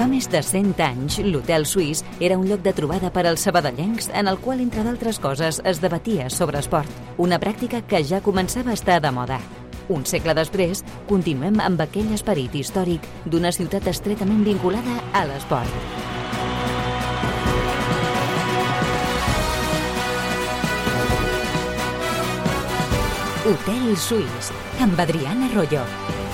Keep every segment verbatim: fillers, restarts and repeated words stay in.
Fa més de cent anys, l'Hotel Suís era un lloc de trobada per als sabadellencs en el qual, entre d'altres coses, es debatia sobre esport, una pràctica que ja començava a estar de moda. Un segle després, continuem amb aquell esperit històric d'una ciutat estretament vinculada a l'esport. Hotel Suís, amb Adriana Royo.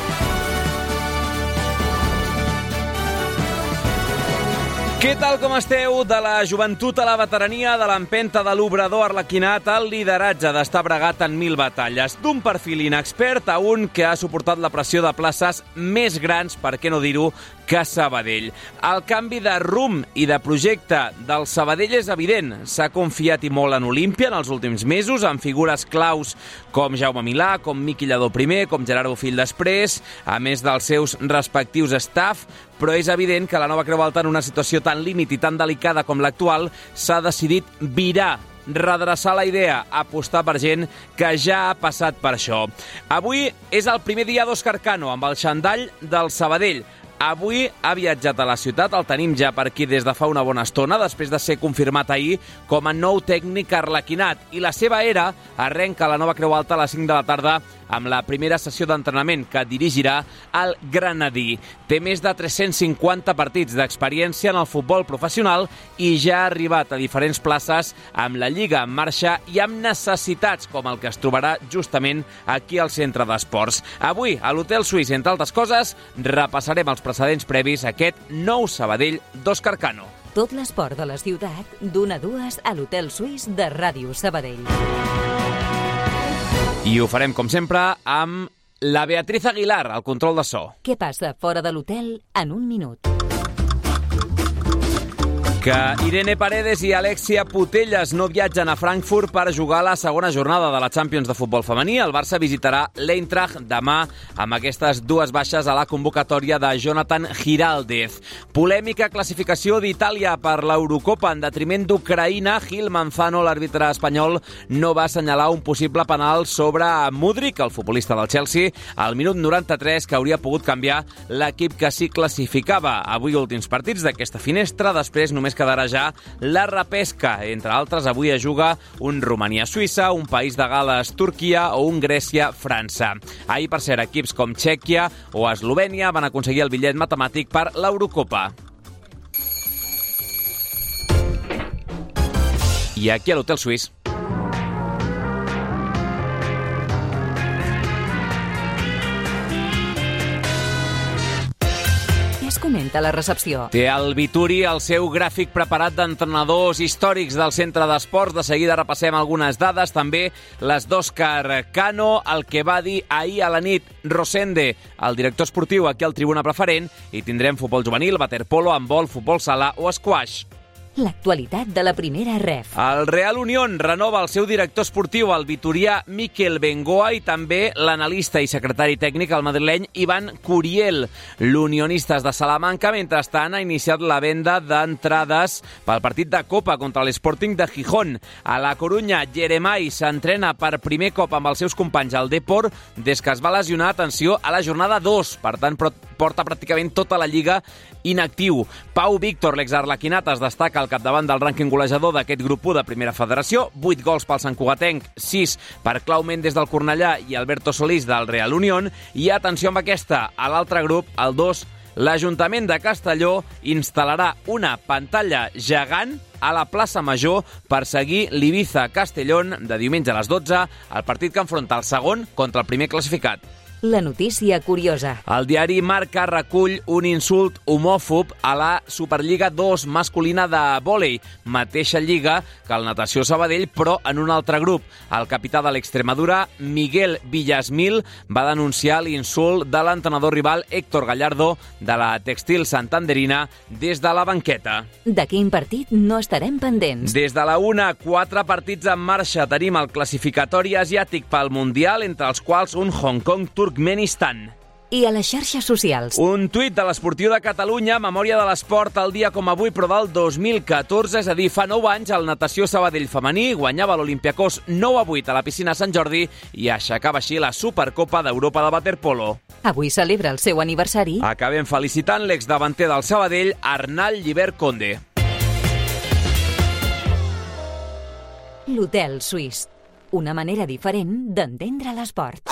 Què tal, com esteu? De la joventut a la veterania, de l'empenta de l'obrador arlequinat al lideratge d'estar bregat en mil batalles. D'un perfil inexpert a un que ha suportat la pressió de places més grans, per què no dir-ho, que Sabadell. El canvi de rumb i de projecte del Sabadell és evident. S'ha confiat i molt en Olímpia en els últims mesos, amb figures claus com Jaume Milà, com Miqui Lladó primer, com Gerard Bofill després, a més dels seus respectius staff, però és evident que la nova Creu Alta, en una situació tan límit i tan delicada com l'actual, s'ha decidit virar, redreçar la idea, apostar per gent que ja ha passat per això. Avui és el primer dia d'Òscar Cano amb el xandall del Sabadell. Avui ha viatjat a la ciutat, el tenim ja per aquí des de fa una bona estona, després de ser confirmat ahir com a nou tècnic arlequinat. I la seva era arrenca a la nova Creu Alta a les cinc de la tarda amb la primera sessió d'entrenament que dirigirà el Granadí. Té més de tres-cents cinquanta partits d'experiència en el futbol professional i ja ha arribat a diferents places amb la Lliga en marxa i amb necessitats com el que es trobarà justament aquí al centre d'esports. Avui, a l'Hotel Suís, entre altres coses, repassarem els precedents previs a aquest nou Sabadell d'Òscar Cano. Tot l'esport de la ciutat, d'una a dues a l'Hotel Suís de Ràdio Sabadell. I ho farem, com sempre, amb la Beatriz Aguilar, al control de so. Què passa fora de l'hotel en un minut? Que Irene Paredes i Alexia Putellas no viatgen a Frankfurt per jugar la segona jornada de la Champions de futbol femení. El Barça visitarà l'Eintracht demà amb aquestes dues baixes a la convocatòria de Jonathan Giraldez. Polèmica classificació d'Itàlia per l'Eurocopa en detriment d'Ucraïna. Gil Manzano, l'àrbitre espanyol, no va assenyalar un possible penal sobre Mudryk, el futbolista del Chelsea, al minut noranta-tres, que hauria pogut canviar l'equip que s'hi classificava. Avui últims partits d'aquesta finestra, després només quedarà ja la repesca. Entre altres, avui es juga un Romania-Suïssa, un País de Gales-Turquia o un Grècia-França. Ahir, per cert, equips com Txèquia o Eslovènia van aconseguir el bitllet matemàtic per l'Eurocopa. I aquí a l'Hotel Suís. Comenta la recepció. Té el Vituri el seu gràfic preparat d'entrenadors històrics del centre d'esports. De seguida repassem algunes dades, també les d'Òscar Cano, el que va dir ahir a la nit Rosende, el director esportiu aquí al Tribuna Preferent, i tindrem futbol juvenil, waterpolo, handbol, futbol sala o squash. L'actualitat de la primera ref. El Real Unión renova el seu director esportiu, el vitorià Miquel Bengoa, i també l'analista i secretari tècnic, el madrileny Ivan Curiel. L'Unionistes de Salamanca, mentrestant, ha iniciat la venda d'entrades pel partit de Copa contra l'Sporting de Gijón. A la Corunya, Jeremai s'entrena per primer cop amb els seus companys al Depor des que es va lesionar, atenció, a la jornada dos. Per tant, porta pràcticament tota la Lliga inactiu. Pau Víctor, l'exarlequinat, es destaca al capdavant del rànquing golejador d'aquest grup u de Primera Federació. vuit gols pel Sant Cugatenc, sis per Clau Méndez del Cornellà i Alberto Solís del Real Unión. I atenció amb aquesta, a l'altre grup, el dos, l'Ajuntament de Castelló instal·larà una pantalla gegant a la plaça Major per seguir l'Ibiza-Castellón de diumenge a les dotze, el partit que enfronta el segon contra el primer classificat. La notícia curiosa. El diari Marca recull un insult homòfob a la Superliga dos masculina de vòlei, mateixa lliga que el Natació Sabadell, però en un altre grup. El capità de l'Extremadura, Miguel Villasmil, va denunciar l'insult de l'entrenador rival Héctor Gallardo de la Textil Santanderina des de la banqueta. De quin partit no estarem pendents? Des de la una, quatre partits en marxa. Tenim el classificatori asiàtic pel Mundial, entre els quals un Hong Kong-Turkmenistan. I a les xarxes socials. Un tuit de l'Esportiu de Catalunya, memòria de l'esport al dia com avui, però del dos mil catorze, és a dir, fa nou anys, el Natació Sabadell femení guanyava l'Olympiacos nou a vuit a la piscina Sant Jordi i aixecava així la Supercopa d'Europa de waterpolo. Avui celebra el seu aniversari. Acabem felicitant l'exdavanter del Sabadell, Arnal Llibert Conde. L'Hotel Suís. Una manera diferent d'entendre l'esport.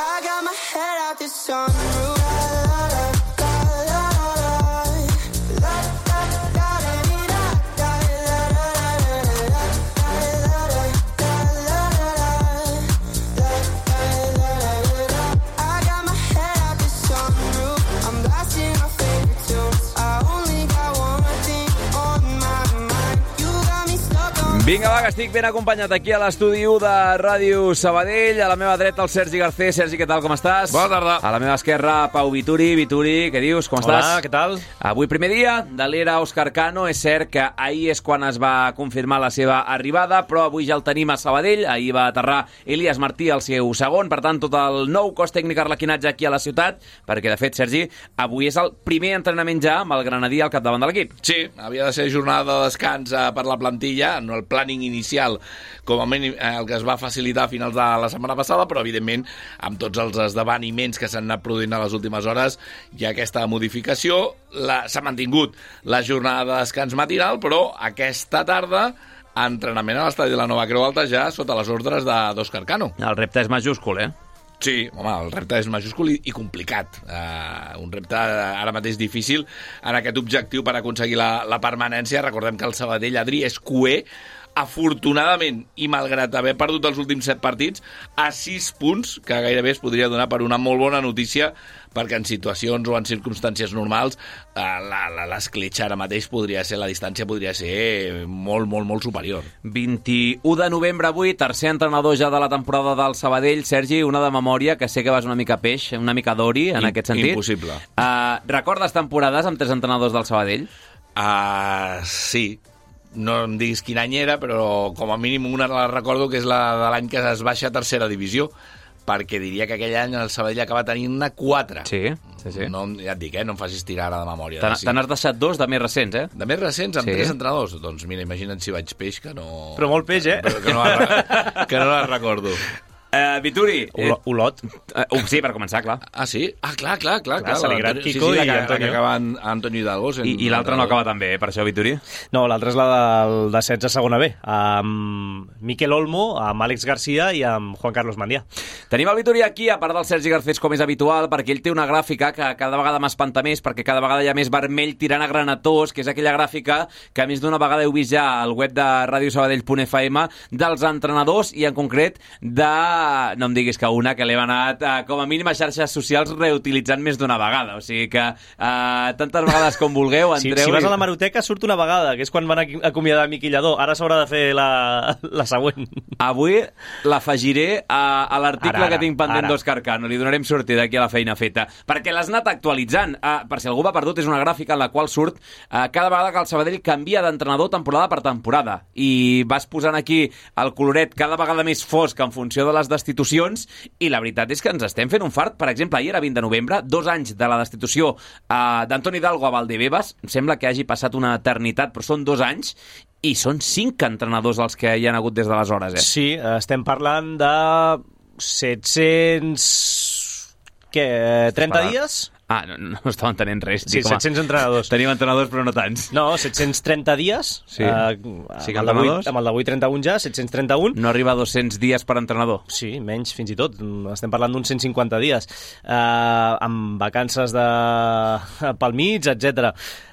Vinga, va, que estic ben acompanyat aquí a l'estudi u de Ràdio Sabadell. A la meva dreta, el Sergi Garcés. Sergi, què tal, com estàs? Bona tarda. A la meva esquerra, Pau Vituri. Vituri, què dius, com estàs? Hola, què tal? Avui primer dia de l'era Òscar Cano. És cert que ahir és quan es va confirmar la seva arribada, però avui ja el tenim a Sabadell. Ahir va aterrar Elias Martí, el seu segon. Per tant, tot el nou cos tècnic arlequinatge aquí a la ciutat, perquè, de fet, Sergi, avui és el primer entrenament ja amb el granadí al capdavant de l'equip. Sí, havia de ser jornada de descans per la plantilla, no el planning inicial, com a mínim el que es va facilitar a finals de la setmana passada, però evidentment amb tots els esdeveniments que s'han anat produint a les últimes hores hi ha aquesta modificació. S'ha mantingut la jornada de descans matinal, però aquesta tarda entrenament a l'estadi de la Nova Creu Alta ja sota les ordres d'Òscar Cano. El repte és majúscul, eh? Sí, home, el repte és majúscul i, i complicat. Uh, un repte ara mateix difícil en aquest objectiu per aconseguir la, la permanència. Recordem que el Sabadell, Adri, és cuer, afortunadament, i malgrat haver perdut els últims set partits, a sis punts, que gairebé es podria donar per una molt bona notícia, perquè en situacions o en circumstàncies normals eh, l'escletxa ara mateix podria ser, la distància podria ser molt, molt, molt superior. vint-i-u de novembre avui, tercer entrenador ja de la temporada del Sabadell. Sergi, una de memòria, que sé que vas una mica peix, una mica d'ori, en In, aquest sentit. Impossible. Uh, recordes temporades amb tres entrenadors del Sabadell? Uh, sí. No em diguis quin any era, però com a mínim una la recordo, que és la de l'any que es baixa a tercera divisió, perquè diria que aquell any el Sabadell acaba tenint-ne quatre. Sí, sí, sí. No, ja et dic, eh? No em facis tirar ara de memòria. Te n'has deixat dos de més recents, eh? De més recents, amb sí. tres entrenadors? Doncs mira, imagina't si vaig peix, que no... Però molt peix, eh? Però que no la, que no la recordo. Uh, Vituri. Eh, Olot. Uh, sí, per començar, clar. Ah, sí? Ah, clar, clar, clar. clar Saligrat, Kiko sí, sí, i Antonio. Que acaba Antonio Hidalgo. I, i l'altre no acaba tan bé, eh, per això, Vituri? No, l'altre és la del descens a segona B, amb Miquel Olmo, amb Àlex Garcia i amb Juan Carlos Mandià. Tenim el Vituri aquí, a part del Sergi Garcés, com és habitual, perquè ell té una gràfica que cada vegada m'espanta més, perquè cada vegada hi ha més vermell tirant a granatós, que és aquella gràfica que més d'una vegada heu vist ja al web de radiosabadell punt f m dels entrenadors i en concret de... no em diguis que una que l'hem anat eh, com a mínim a xarxes socials reutilitzant més d'una vegada, o sigui que eh, tantes vegades com vulgueu entreu... Si, si vas a la Maroteca surt una vegada, que és quan van acomiadar Miqui Lladó. Ara s'haurà de fer la, la següent. Avui l'afegiré a, a l'article que tinc pendent ara. d'Òscar Cano, li donarem sortida aquí a la feina feta, perquè l'has anat actualitzant, eh, per si algú va perdut, és una gràfica en la qual surt eh, cada vegada que el Sabadell canvia d'entrenador temporada per temporada, i vas posant aquí el coloret cada vegada més fosc en funció de les destitucions. I la veritat és que ens estem fent un fart. Per exemple, ahir era vint de novembre, dos anys de la destitució eh, d'Antoni Hidalgo a Valdebebas. Em sembla que hagi passat una eternitat, però són dos anys i són cinc entrenadors els que hi han hagut des d'aleshores, eh? Sí, estem parlant de set-cents... què? trenta dies? Ah, no, no estava entenent res. Sí, Dic, home, set-cents entrenadors. Tenim entrenadors, però no tants. No, set-cents trenta dies. Sí. Eh, Sí, amb, el d'avui, amb el d'avui trenta-un ja, set-cents trenta-un. No arriba a dos-cents dies per entrenador. Sí, menys, fins i tot. Estem parlant d'uns cent cinquanta dies. Eh, amb vacances de... pel mig, etcètera.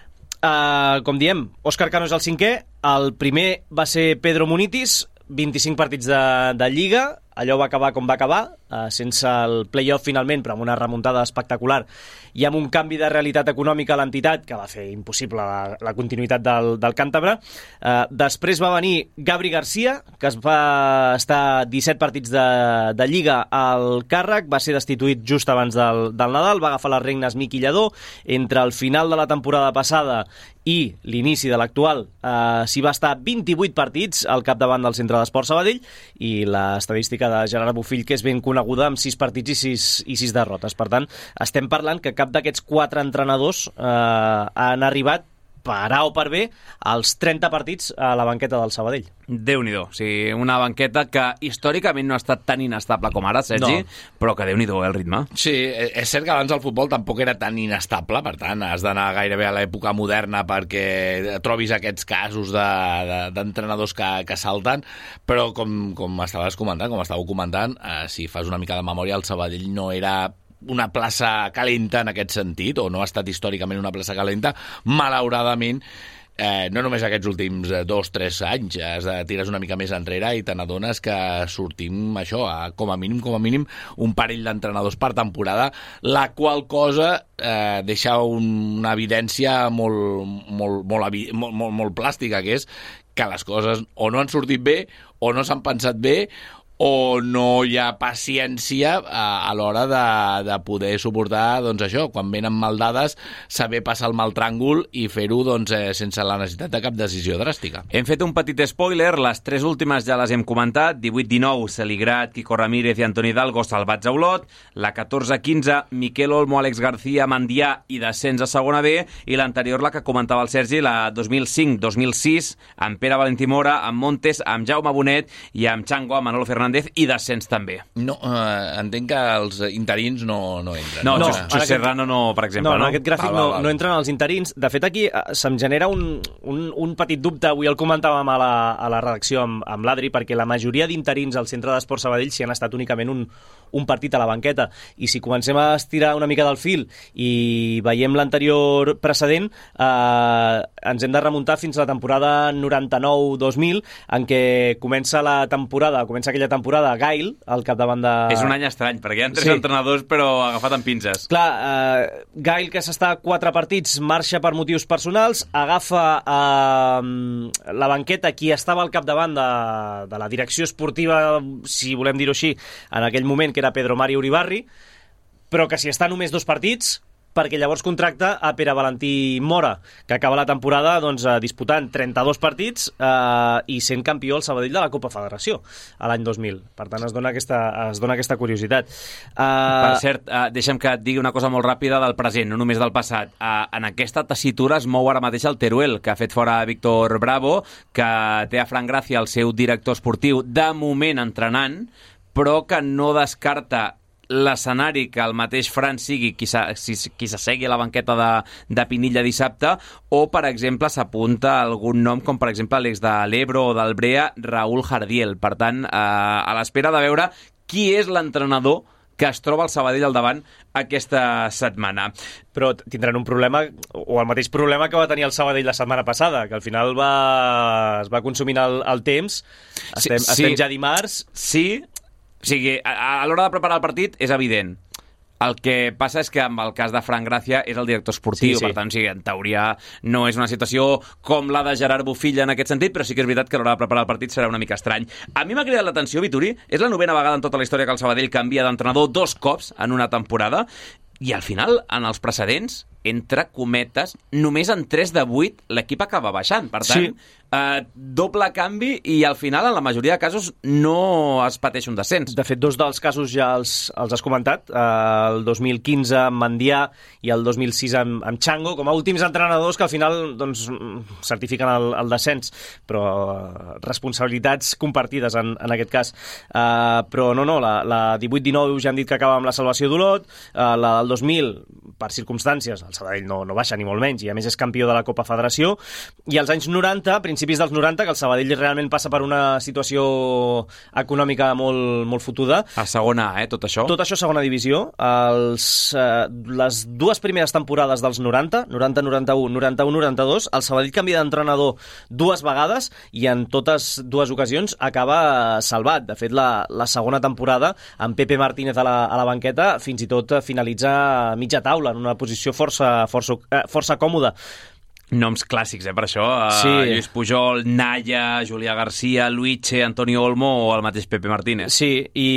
Uh, com diem, Òscar Cano és el cinquè. El primer va ser Pedro Munitis, vint-i-cinc partits de, de Lliga. Allò va acabar com va acabar, eh, sense el play-off finalment, però amb una remuntada espectacular i amb un canvi de realitat econòmica a l'entitat que va fer impossible la, la continuïtat del, del càntabre. Eh, després va venir Gabri Garcia, que es va estar disset partits de, de Lliga al càrrec, va ser destituït just abans del, del Nadal, va agafar les regnes Miqui Lladó. Entre el final de la temporada passada i l'inici de l'actual eh, s'hi va estar vint-i-vuit partits al capdavant del Centre d'Esport Sabadell, i l'estadística de Gerard Bofill, que és ben coneguda, amb sis partits i sis, i sis derrotes. Per tant, estem parlant que cap d'aquests quatre entrenadors eh, han arribat per A o per B, els trenta partits a la banqueta del Sabadell. Déu-n'hi-do, o sigui, una banqueta que històricament no ha estat tan inestable com ara, Sergi, no. Però que Déu-n'hi-do, eh, el ritme. Sí, és cert que abans el futbol tampoc era tan inestable, per tant, has d'anar gairebé a l'època moderna perquè trobis aquests casos de, de, d'entrenadors que, que salten, però com, com estaves comentant, com estàveu comentant, eh, si fas una mica de memòria, el Sabadell no era una plaça calenta en aquest sentit, o no ha estat històricament una plaça calenta, malauradament, eh, no només aquests últims dos o tres anys, es tires una mica més enrere i te n'adones que sortim això, a, com a mínim, com a mínim, un parell d'entrenadors per temporada, la qual cosa eh, deixa un, una evidència molt, molt, molt, molt, molt, molt plàstica, que és que les coses o no han sortit bé, o no s'han pensat bé, o no hi ha paciència a, a l'hora de, de poder suportar, doncs això, quan venen mal dades, saber passar el mal tràngol i fer-ho doncs, eh, sense la necessitat de cap decisió dràstica. Hem fet un petit spoiler, les tres últimes ja les hem comentat, divuit dinou, Celigrat, Quico Ramírez i Antoni Hidalgo salvats a Olot, la catorze quinze, Miquel Olmo, Àlex García, Mandià i descens a segona B, i l'anterior, la que comentava el Sergi, la dos mil cinc dos mil sis, amb Pere Valentí Mora, amb Montes, amb Jaume Bonet i amb Chango, amb Manolo Fernández, i descens també. No, eh, entenc que els interins no, no entren. No, no, no Xus Serrano no, per exemple. No, no, en aquest gràfic val, val, val. No, no entren els interins. De fet, aquí eh, se'm genera un, un, un petit dubte, avui el comentàvem a la, a la redacció amb, amb l'Adri, perquè la majoria d'interins al centre d'Esports Sabadell s'hi han estat únicament un, un partit a la banqueta, i si comencem a estirar una mica del fil i veiem l'anterior precedent, eh, ens hem de remuntar fins a la temporada noranta-nou dos mil, en què comença la temporada, comença aquella temporada Gail, al capdavant de... És un any estrany, perquè hi ha tres sí. entrenadors, però agafat amb pinces. Clar, eh, Gail, que s'està quatre partits, marxa per motius personals, agafa eh, la banqueta qui estava al capdavant de, de la direcció esportiva, si volem dir-ho així, en aquell moment, que era Pedro Mario Uribarri, però que si està només dos partits, perquè llavors contracta a Pere Valentí Mora, que acaba la temporada doncs, disputant trenta-dos partits eh, i sent campió al Sabadell de la Copa Federació a l'any dos mil. Per tant, es dona aquesta, es dona aquesta curiositat. Uh... Per cert, uh, deixa'm que et digui una cosa molt ràpida del present, no només del passat. Uh, en aquesta tessitura es mou ara mateix el Teruel, que ha fet fora Víctor Bravo, que té a Fran Gràcia, el seu director esportiu, de moment entrenant, però que no descarta l'escenari que el mateix Fran sigui qui s'assegui a la banqueta de, de Pinilla dissabte, o, per exemple, s'apunta algun nom com, per exemple, l'ex de l'Ebro o del Brea, Raúl Jardiel. Per tant, eh, a l'espera de veure qui és l'entrenador que es troba el Sabadell al davant aquesta setmana. Però tindran un problema, o el mateix problema que va tenir el Sabadell la setmana passada, que al final va, es va consumint el, el temps. Estem, sí, estem ja dimarts. Sí, o sigui, a, a l'hora de preparar el partit és evident. El que passa és que amb el cas de Fran Gràcia és el director esportiu, sí, sí. Per tant, sí, en teoria no és una situació com la de Gerard Bufilla en aquest sentit, però sí que és veritat que a l'hora de preparar el partit serà una mica estrany. A mi m'ha cridat l'atenció, Vituri, és la novena vegada en tota la història que el Sabadell canvia d'entrenador dos cops en una temporada, i al final, en els precedents, entre cometes, només en tres de vuit l'equip acaba baixant. Per tant, sí. eh, doble canvi i al final, en la majoria de casos, no es pateix un descens. De fet, dos dels casos ja els, els has comentat. Eh, el dos mil quinze amb Mandià i el dos mil sis amb, amb Chango, com a últims entrenadors que al final doncs, certifiquen el, el descens, però eh, responsabilitats compartides en, en aquest cas. Eh, però no, no, la, la divuit dinou ja han dit que acaba amb la salvació d'Olot, eh, la del dos mil, per circumstàncies, el Sabadell no, no baixa ni molt menys, i a més és campió de la Copa Federació, i als anys noranta, principis dels noranta, que el Sabadell realment passa per una situació econòmica molt, molt fotuda. A segona A, eh, tot això? Tot això a segona divisió. Els, eh, les dues primeres temporades dels noranta, noranta noranta-u, noranta-u noranta-dos, el Sabadell canvia d'entrenador dues vegades i en totes dues ocasions acaba salvat. De fet, la, la segona temporada, amb Pepe Martínez a la, a la banqueta, fins i tot finalitza a mitja taula, en una posició força Força, força còmoda. Noms clàssics, eh, per això. Sí. Uh, Lluís Pujol, Naya, Julià García, Luiche, Antonio Olmo o el mateix Pepe Martínez. Sí,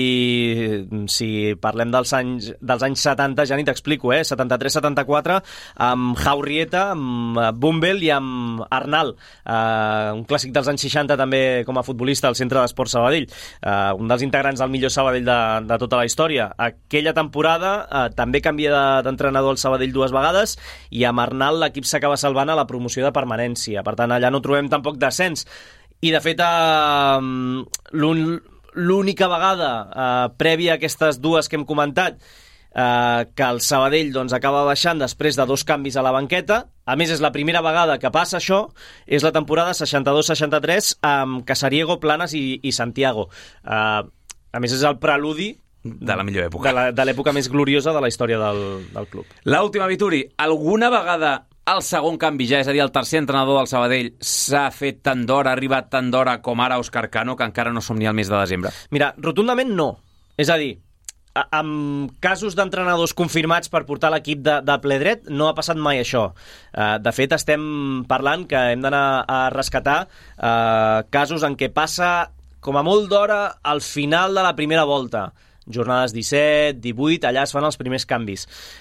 i si parlem dels anys, dels anys setanta, ja ni t'explico, eh? setanta-tres setanta-quatre, amb Jaurrieta, amb Bumbel i amb Arnal, uh, un clàssic dels anys seixanta també com a futbolista al Centre d'Esports Sabadell, uh, un dels integrants del millor Sabadell de, de tota la història. Aquella temporada uh, també canvia d'entrenador al Sabadell dues vegades, i amb Arnal l'equip s'acaba salvant a la la promoció de permanència. Per tant, allà no trobem tampoc descens. I, de fet, eh, l'única vegada eh, prèvia a aquestes dues que hem comentat, eh, que el Sabadell doncs, acaba baixant després de dos canvis a la banqueta. A més, és la primera vegada que passa això, és la temporada seixanta-dos seixanta-tres amb Casariego, Planas i, i Santiago. Eh, a més, és el preludi de la millor època. De l'època més gloriosa de la història del, del club. L'última, Vituri, alguna vegada el segon canvi ja, és a dir, el tercer entrenador del Sabadell, s'ha fet tant d'hora, ha arribat tant d'hora com ara Òscar Cano, que encara no som ni al mes de desembre? Mira, rotundament no. És a dir, amb casos d'entrenadors confirmats per portar l'equip de, de ple dret no ha passat mai això. De fet, estem parlant que hem d'anar a rescatar eh, casos en què passa com a molt d'hora al final de la primera volta. Jornades disset, divuit, allà es fan els primers canvis.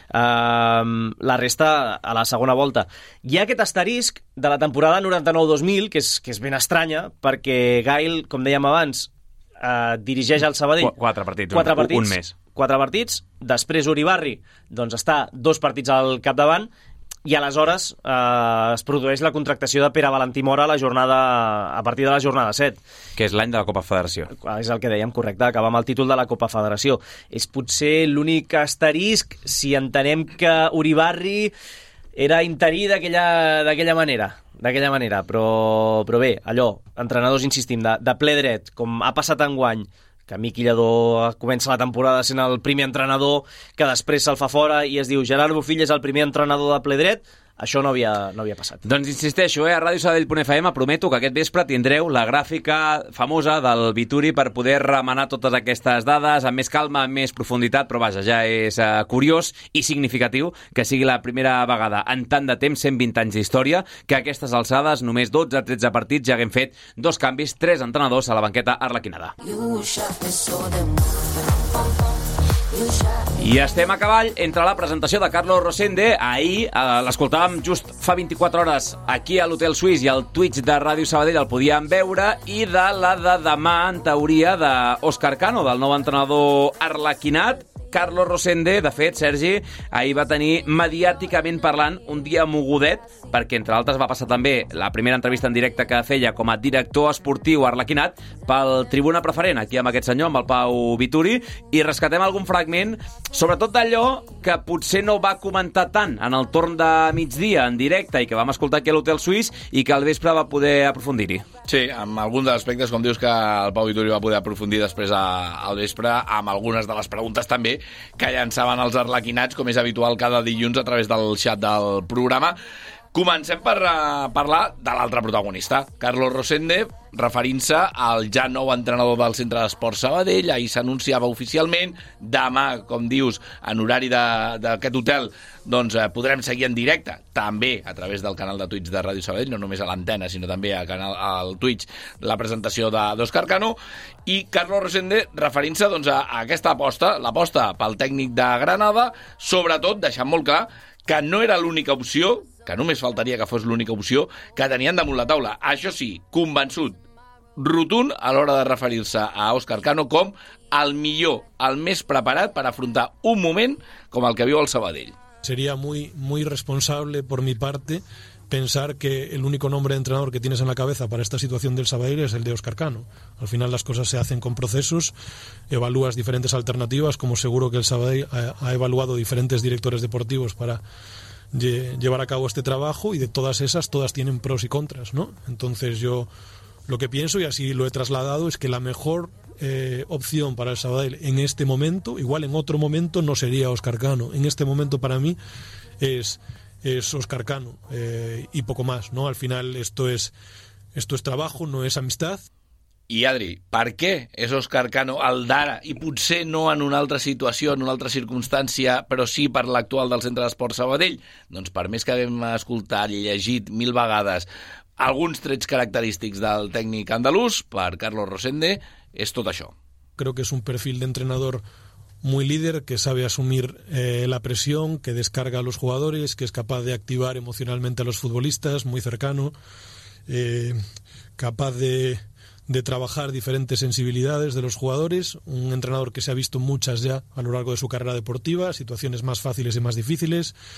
Uh, la resta a la segona volta. Hi ha aquest asterisc de la temporada noranta-nou dos mil, que és, que és ben estranya, perquè Gail, com dèiem abans, uh, dirigeix el Sabadell. Qu quatre partits, quatre un, partits, un mes. Quatre partits, després Uribarri doncs està dos partits al capdavant, i aleshores eh, es produeix la contractació de Pere Valentí Mora a la jornada, a partir de la jornada set. Que és l'any de la Copa Federació. És el que dèiem, correcte, acabar amb el títol de la Copa Federació. És potser l'únic asterisc si entenem que Uribarri era interí d'aquella manera, d'aquella manera, però, però bé, allò, entrenadors, insistim, de, de ple dret, com ha passat enguany, que Miqui Lladó comença la temporada sent el primer entrenador, que després se'l fa fora i es diu Gerard Bofill és el primer entrenador de ple dret, això no havia, no havia passat. Doncs insisteixo, eh, a ràdio sabadell punt f m prometo que aquest vespre tindreu la gràfica famosa del Vituri per poder remenar totes aquestes dades amb més calma, amb més profunditat, però vaja, ja és eh, curiós i significatiu que sigui la primera vegada en tant de temps, cent vint anys d'història, que a aquestes alçades, només dotze tretze partits, ja haguem fet dos canvis, tres entrenadors a la banqueta arlequinada. I estem a cavall entre la presentació de Carlos Rosende. Ahir eh, l'escoltàvem just fa vint-i-quatre hores aquí a l'Hotel Suís i al Twitch de Ràdio Sabadell el podíem veure, i de la de demà, en teoria, d'Òscar Cano, del nou entrenador arlequinat. Carlos Rosende, de fet, Sergi, ahir va tenir, mediàticament parlant, un dia mogudet, perquè, entre altres, va passar també la primera entrevista en directe que feia com a director esportiu arlequinat pel Tribuna Preferent, aquí amb aquest senyor, amb el Pau Vituri, i rescatem algun fragment, sobretot d'allò que potser no va comentar tant en el torn de migdia en directe i que vam escoltar aquí a l'Hotel Suís i que al vespre va poder aprofundir-hi. Sí, amb alguns dels aspectes, com dius, que el Pau Vituri va poder aprofundir després a, al vespre, amb algunes de les preguntes també que llançaven els arlequinats, com és habitual cada dilluns a través del xat del programa. Comencem per uh, parlar de l'altre protagonista, Carlos Rosende, referint-se al ja nou entrenador del Centre d'Esports Sabadell. Ahir s'anunciava oficialment, demà, com dius, en horari d'aquest hotel, doncs eh, podrem seguir en directe, també a través del canal de Twitch de Ràdio Sabadell, no només a l'antena, sinó també al canal, al Twitch, la presentació d'Òscar Cano, i Carlos Rosende referint-se doncs, a, a aquesta aposta, l'aposta pel tècnic de Granada, sobretot deixant molt clar que no era l'única opció, que només faltaria que fos l'única opció que tenien damunt la taula. Això sí, convençut, rotund a l'hora de referir-se a Òscar Cano com el millor, el més preparat per afrontar un moment com el que viu el Sabadell. Sería muy, muy responsable por mi parte pensar que el único nombre de entrenador que tienes en la cabeza para esta situación del Sabadell es el de Òscar Cano. Al final las cosas se hacen con procesos, evalúas diferentes alternativas, como seguro que el Sabadell ha, ha evaluado diferentes directores deportivos para llevar a cabo este trabajo, y de todas esas, todas tienen pros y contras, ¿no? Entonces yo lo que pienso, y así lo he trasladado, es que la mejor eh, opción para el Sabadell en este momento, igual en otro momento no sería Òscar Cano, en este momento para mí es, es Òscar Cano eh, y poco más, ¿no? Al final esto es, esto es trabajo, no es amistad. I Adri, per què és Òscar Cano el d'ara i potser no en una altra situació, en una altra circumstància, però sí per l'actual del Centre d'Esports Sabadell? Doncs per més que haguem escoltat i llegit mil vegades alguns trets característics del tècnic andalús, per Carlos Rosende és tot això. Creo que es un perfil de entrenador muy líder, que sabe asumir eh, la presión, que descarga a los jugadores, que es capaz de activar emocionalmente a los futbolistas, muy cercano, eh, capaz de... de trabajar diferentes sensibilidades de los jugadores, un entrenador que se ha visto muchas ya a lo largo de su carrera deportiva, situaciones más fáciles y más difíciles,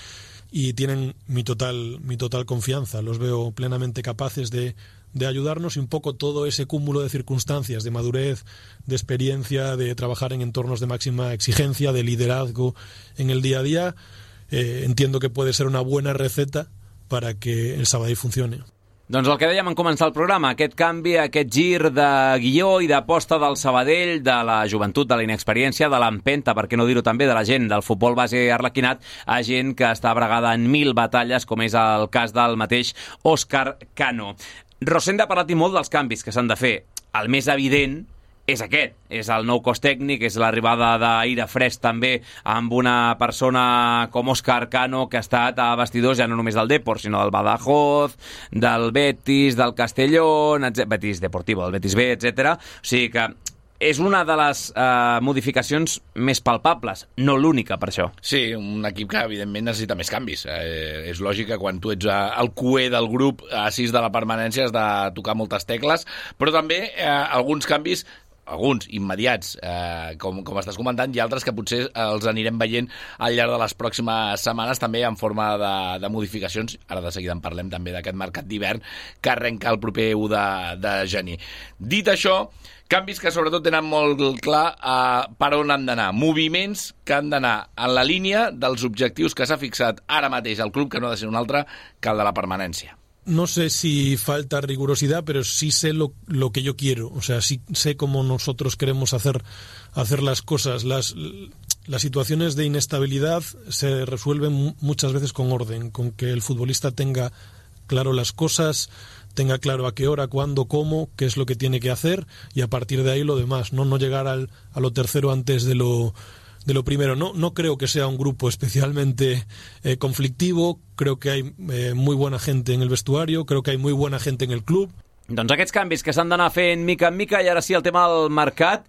y tienen mi total, mi total confianza. Los veo plenamente capaces de, de ayudarnos, y un poco todo ese cúmulo de circunstancias, de madurez, de experiencia, de trabajar en entornos de máxima exigencia, de liderazgo en el día a día, eh, entiendo que puede ser una buena receta para que el Sabadell funcione. Doncs el que dèiem en començar el programa, aquest canvi, aquest gir de guió i d'aposta del Sabadell, de la joventut, de la inexperiència, de l'empenta, per què no dir-ho també, de la gent del futbol base arlequinat, a gent que està bregada en mil batalles, com és el cas del mateix Òscar Cano. Rosende ha parlat i molt dels canvis que s'han de fer. El més evident és aquest, és el nou cos tècnic, és l'arribada d'aire fresc també amb una persona com Òscar Cano, que ha estat a vestidors ja no només del Depor, sinó del Badajoz, del Betis, del Castellón, etcètera, Betis Deportivo, del Betis B, etcètera. O sigui que és una de les eh, modificacions més palpables, no l'única per això. Sí, un equip que evidentment necessita més canvis. Eh, és lògic que quan tu ets el cuer del grup a sis de la permanència has de tocar moltes tecles, però també eh, alguns canvis, alguns immediats, eh, com, com estàs comentant, i altres que potser els anirem veient al llarg de les pròximes setmanes, també en forma de, de modificacions. Ara de seguida en parlem també d'aquest mercat d'hivern que arrenca el proper u de, de gener. Dit això, canvis que sobretot tenen molt clar eh, per on han d'anar. Moviments que han d'anar en la línia dels objectius que s'ha fixat ara mateix el club, que no ha de ser un altre que el de la permanència. No sé si falta rigurosidad, pero sí sé lo, lo que yo quiero. O sea, sí sé cómo nosotros queremos hacer, hacer las cosas. Las, las situaciones de inestabilidad se resuelven muchas veces con orden, con que el futbolista tenga claro las cosas, tenga claro a qué hora, cuándo, cómo, qué es lo que tiene que hacer, y a partir de ahí lo demás. No, no llegar al, a lo tercero antes de lo... de lo primero. No, no creo que sea un grupo especialmente eh, conflictivo, creo que hay eh, muy buena gente en el vestuario, creo que hay muy buena gente en el club. Doncs aquests canvis que s'han d'anar fent mica en mica, i ara sí el tema del mercat.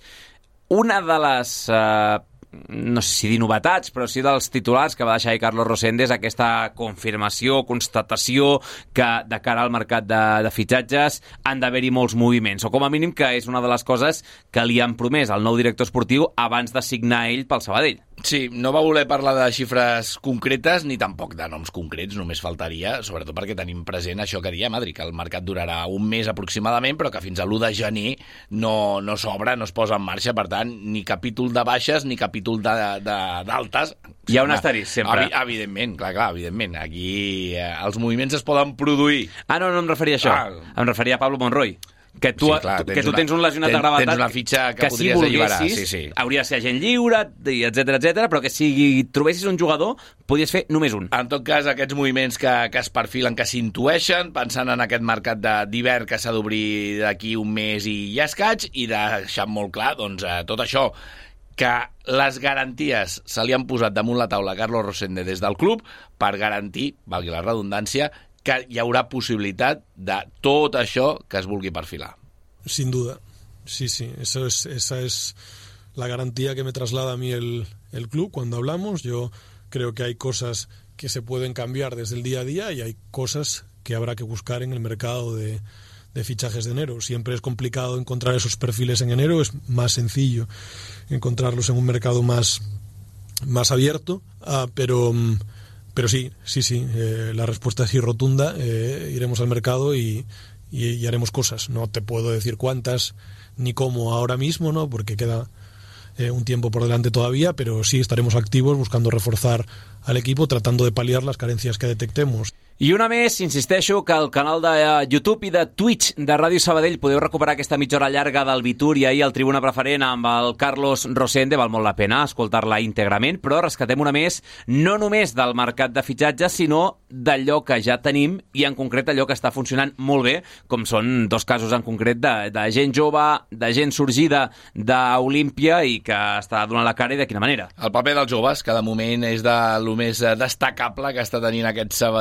Una de les, eh, no sé si dir novetats, però sí dels titulars que va deixar ahir Carlos Rosende és aquesta confirmació, constatació que de cara al mercat de, de fitxatges han d'haver-hi molts moviments, o com a mínim que és una de les coses que li han promès al nou director esportiu abans de signar ell pel Sabadell. Sí, no va voler parlar de xifres concretes ni tampoc de noms concrets, només faltaria, sobretot perquè tenim present això que diem, Adri, que el mercat durarà un mes aproximadament, però que fins a l'u de gener no, no s'obre, no es posa en marxa, per tant, ni capítol de baixes ni capítol d'altes. Hi ha un asterisc, sempre. Evi evidentment, clar, clar, evidentment. Aquí eh, els moviments es poden produir. Ah, no, no em referia a això. Ah. Em referia a Pablo Monroy. Que tu, sí, clar, que tu tens un lesionat de gravetat, tens una fitxa que, que si volguessis, sí, sí. hauria de ser agent lliure, etcètera, etcètera, però que si trobessis un jugador, podies fer només un. En tot cas, aquests moviments que, que es perfilen, que s'intueixen, pensant en aquest mercat d'hivern que s'ha d'obrir d'aquí un mes i ja escaig, i deixant molt clar, doncs, eh, tot això, que les garanties se li han posat damunt la taula a Carlos Rosende des del club per garantir, valgui la redundància, que hi haurà possibilitat de tot això que es vulgui perfilar. Sin duda, sí, sí, eso es, esa es la garantía que me traslada a mí el, el club cuando hablamos. Yo creo que hay cosas que se pueden cambiar desde el día a día y hay cosas que habrá que buscar en el mercado de, de fichajes de enero. Siempre es complicado encontrar esos perfiles en enero, es más sencillo encontrarlos en un mercado más, más abierto, uh, pero... Pero sí, sí, sí, eh, la respuesta es sí rotunda, eh, iremos al mercado y, y, y haremos cosas. No te puedo decir cuántas ni cómo ahora mismo, ¿no? Porque queda eh, un tiempo por delante todavía, pero sí estaremos activos buscando reforzar al equipo, tratando de paliar las carencias que detectemos. I una més, insisteixo, que al canal de YouTube i de Twitch de Ràdio Sabadell podeu recuperar aquesta mitja hora llarga del Vitur i ahir el Tribuna Preferent amb el Carlos Rosende. Val molt la pena escoltar-la íntegrament, però rescatem una més, no només del mercat de fitxatges, sinó d'allò que ja tenim i en concret allò que està funcionant molt bé, com són dos casos en concret de, de gent jove, de gent sorgida d'Olímpia i que està donant la cara i de quina manera. El paper dels joves, que de moment és de lo més destacable que està tenint aquest Sabadell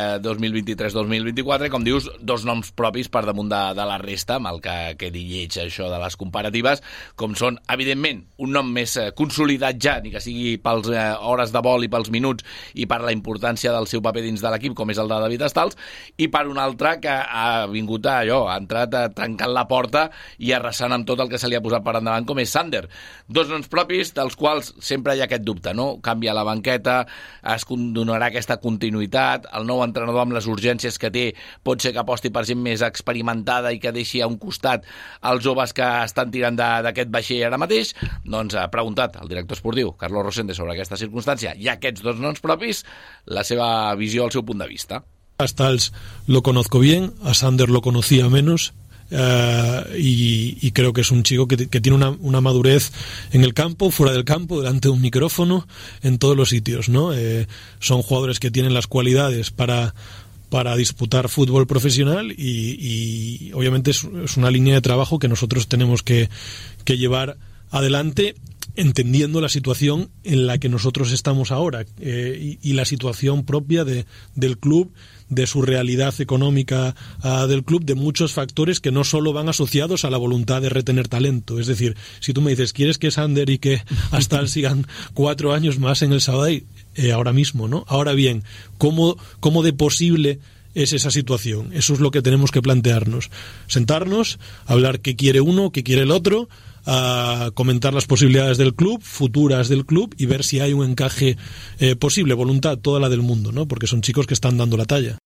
eh, dos mil vint-i-tres dos mil vint-i-quatre, com dius, dos noms propis per damunt de, de la resta, amb el que quedi lleig això de les comparatives, com són, evidentment, un nom més eh, consolidat ja, ni que sigui pels eh, hores de vol i pels minuts i per la importància del seu paper dins de l'equip, com és el de David Stals, i per un altre que ha vingut a allò, ha entrat a trencant la porta i arrasant amb tot el que se li ha posat per endavant, com és Sander. Dos noms propis, dels quals sempre hi ha aquest dubte, no? Canvia la banqueta, es donarà aquesta continuïtat, el nou entrenador amb les urgències que té pot ser que aposti per gent més experimentada i que deixi a un costat els joves que estan tirant d'aquest vaixell ara mateix. Doncs ha preguntat al director esportiu, Carlos Rosende, sobre aquesta circumstància i aquests dos noms propis, la seva visió, el seu punt de vista. A Stals lo conozco bien, a Sander lo conocía menos. Uh, y, y creo que es un chico que, que tiene una, una madurez en el campo, fuera del campo, delante de un micrófono, en todos los sitios, ¿no? Eh, son jugadores que tienen las cualidades para, para disputar fútbol profesional y, y obviamente es, es una línea de trabajo que nosotros tenemos que, que llevar adelante, entendiendo la situación en la que nosotros estamos ahora eh, y, y la situación propia de, del club, de su realidad económica uh, del club, de muchos factores que no solo van asociados a la voluntad de retener talento. Es decir, si tú me dices, ¿quieres que Sander y que Astal sigan cuatro años más en el Sabadell? Eh, ahora mismo, ¿no? Ahora bien, ¿cómo, cómo de posible es esa situación? Eso es lo que tenemos que plantearnos. Sentarnos, hablar qué quiere uno, qué quiere el otro, a comentar las posibilidades del club, futuras del club, y ver si hay un encaje eh, posible, voluntad, toda la del mundo, ¿no? Porque son chicos que están dando la talla.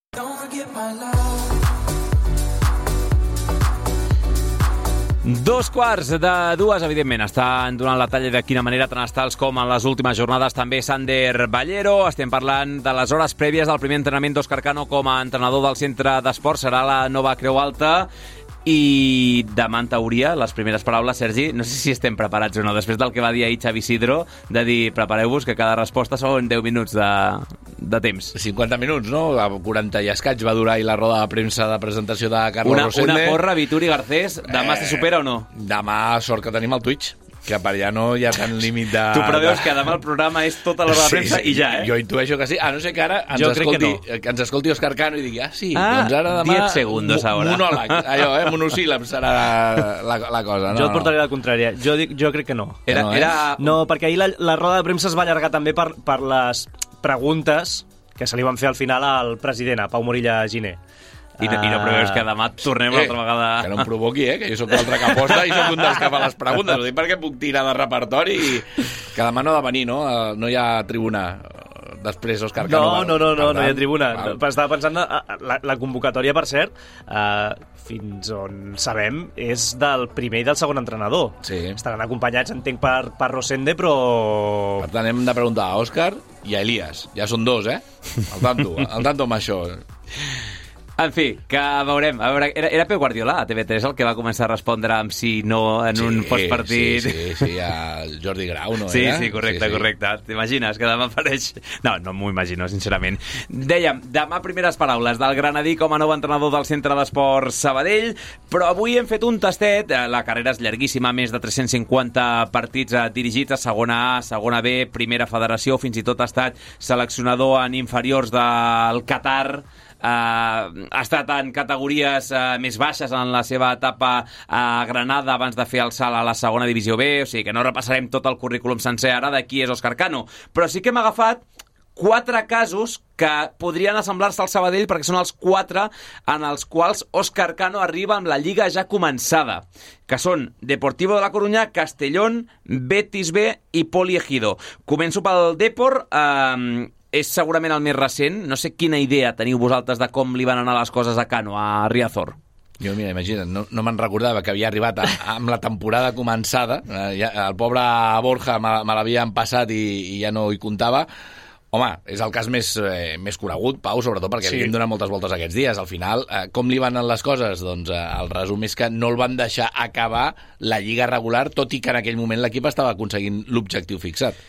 Dos quarts de dues, evidentment, estan donant la talla de quina manera tant Stals com en les últimes jornades també Sander Ballero. Estem parlant de les hores prèvies del primer entrenament d'Òscar Cano com a entrenador del centre d'esport. Serà la nova Creu Alta. I demà, en teoria, les primeres paraules, Sergi, no sé si estem preparats o no, després del que va dir ahir Xavi Sidro, de dir, prepareu-vos, que cada resposta són deu minuts de, de temps. cinquanta minuts, no? A quaranta i escaig va durar i la roda de premsa de presentació de Carlos una, Rosende. Una porra, Vituri Garcés, demà eh, se supera o no? Demà, sort que tenim el Twitch, que per allà no hi ha tant límit de... Tu preveus de... que demà el programa és tota l'hora de premsa sí, sí, i ja, eh? Jo intueixo que sí, a no ser que ara ens, jo escolti, que, no. que ens escolti Òscar Cano i digui, ah, sí, ah, doncs ara demà... diez segundos ahora. Monòleg, allò, eh, monosíl·labs serà la, la cosa. No, jo et portaré la contrària, jo, dic, jo crec que no. Era, no, eh? era... no, perquè ahir la, la roda de premsa es va allargar també per, per les preguntes que se li van fer al final al president, a Pau Morilla Giner. I no, I no preveus que demà tornem una eh, altra vegada... Que no em provoqui, eh? Que jo sóc l'altre que aposta i sóc un dels que fa les preguntes. Ho dic perquè puc tirar de repertori i que demà no ha de venir, no? No hi ha tribuna després, Òscar Cano. No, no, no, no, no hi ha tribuna. Val. Estava pensant, la, la convocatòria, per cert, eh, fins on sabem, és del primer i del segon entrenador. Sí. Estaran acompanyats, entenc, per, per Rosende, però... Per tant, hem de preguntar a Òscar i a Elias. Ja són dos, eh? Al tanto, al tanto amb això. En fi, que veurem. A veure, era, era Pep Guardiola a T V tres el que va començar a respondre amb sí, no en sí, un postpartit. Sí, sí, sí, el Jordi Grau, no sí, era? Sí, correcte, sí, sí. correcte. T'imagines que demà apareix... No, no m'ho imagino, sincerament. Dèiem, demà primeres paraules del Granadí com a nou entrenador del Centre d'Esports Sabadell, però avui hem fet un tastet. La carrera és llarguíssima, més de tres-cents cinquanta partits dirigits a segona A, segona B, primera federació, fins i tot ha estat seleccionador en inferiors del Qatar. Uh, ha estat en categories uh, més baixes en la seva etapa a Granada abans de fer el salt a la segona divisió B, o sigui que no repassarem tot el currículum sencer ara de qui és Òscar Cano, però sí que hem agafat quatre casos que podrien assemblar-se al Sabadell perquè són els quatre en els quals Òscar Cano arriba amb la Lliga ja començada, que són Deportivo de la Coruña, Castellón, Betis B i Poliegido. Començo pel Depor. eh, és segurament el més recent. No sé quina idea teniu vosaltres de com li van anar les coses a Cano, a Riazor. Jo, mira, imagina't, no, no me'n recordava que havia arribat a, amb la temporada començada. Eh, ja, el pobre Borja me, me l'havien passat i, i ja no hi comptava. Home, és el cas més, eh, més conegut, Pau, sobretot perquè sí. li hem donat moltes voltes aquests dies. Al final, eh, com li van anar les coses? Doncs eh, el resum és que no el van deixar acabar la Lliga regular, tot i que en aquell moment l'equip estava aconseguint l'objectiu fixat.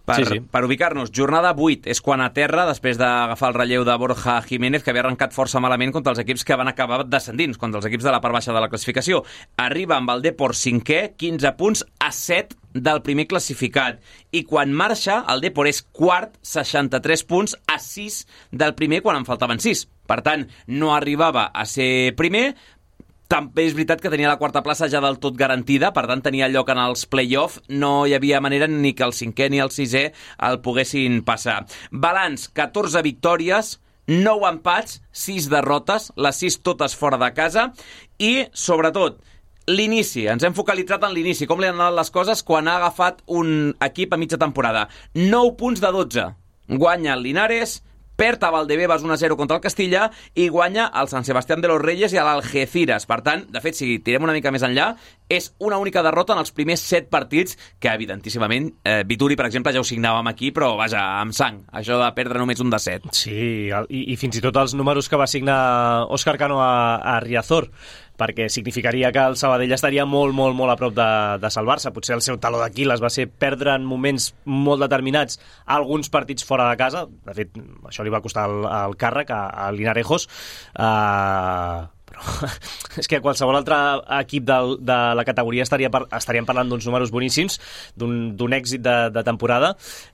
Per, sí, sí. per ubicar-nos, jornada vuit és quan aterra, després d'agafar el relleu de Borja Jiménez, que havia arrencat força malament contra els equips que van acabar descendint, contra els equips de la part baixa de la classificació. Arriba amb el Depor cinquè, quinze punts a set del primer classificat. I quan marxa, el Depor és quart, seixanta-tres punts a sis del primer quan en faltaven sis. Per tant, no arribava a ser primer. També és veritat que tenia la quarta plaça ja del tot garantida, per tant tenia lloc en els play-off, no hi havia manera ni que el cinquè ni el sisè el poguessin passar. Balanç, catorze victòries, nou empats, sis derrotes, les sis totes fora de casa, i, sobretot, l'inici. Ens hem focalitzat en l'inici, com li han anat les coses quan ha agafat un equip a mitja temporada. nou punts de dotze. Guanya el Linares, perd a Valdebebas un a zero contra el Castilla i guanya el San Sebastián de los Reyes i l'Algeciras. Per tant, de fet, si tirem una mica més enllà, és una única derrota en els primers set partits, que evidentíssimament eh, Vituri, per exemple, ja ho signàvem aquí, però vaja, amb sang, això de perdre només un de set. Sí, i, i fins i tot els números que va signar Óscar Cano a, a Riazor, perquè significaria que el Sabadell estaria molt, molt, molt a prop de, de salvar-se. Potser el seu taló d'Aquil·les va ser perdre en moments molt determinats alguns partits fora de casa. De fet, això li va costar el, el càrrec a, a Linarejos. Uh, però és que qualsevol altre equip de, de la categoria estaria par, estaríem parlant d'uns números boníssims, d'un èxit de, de temporada,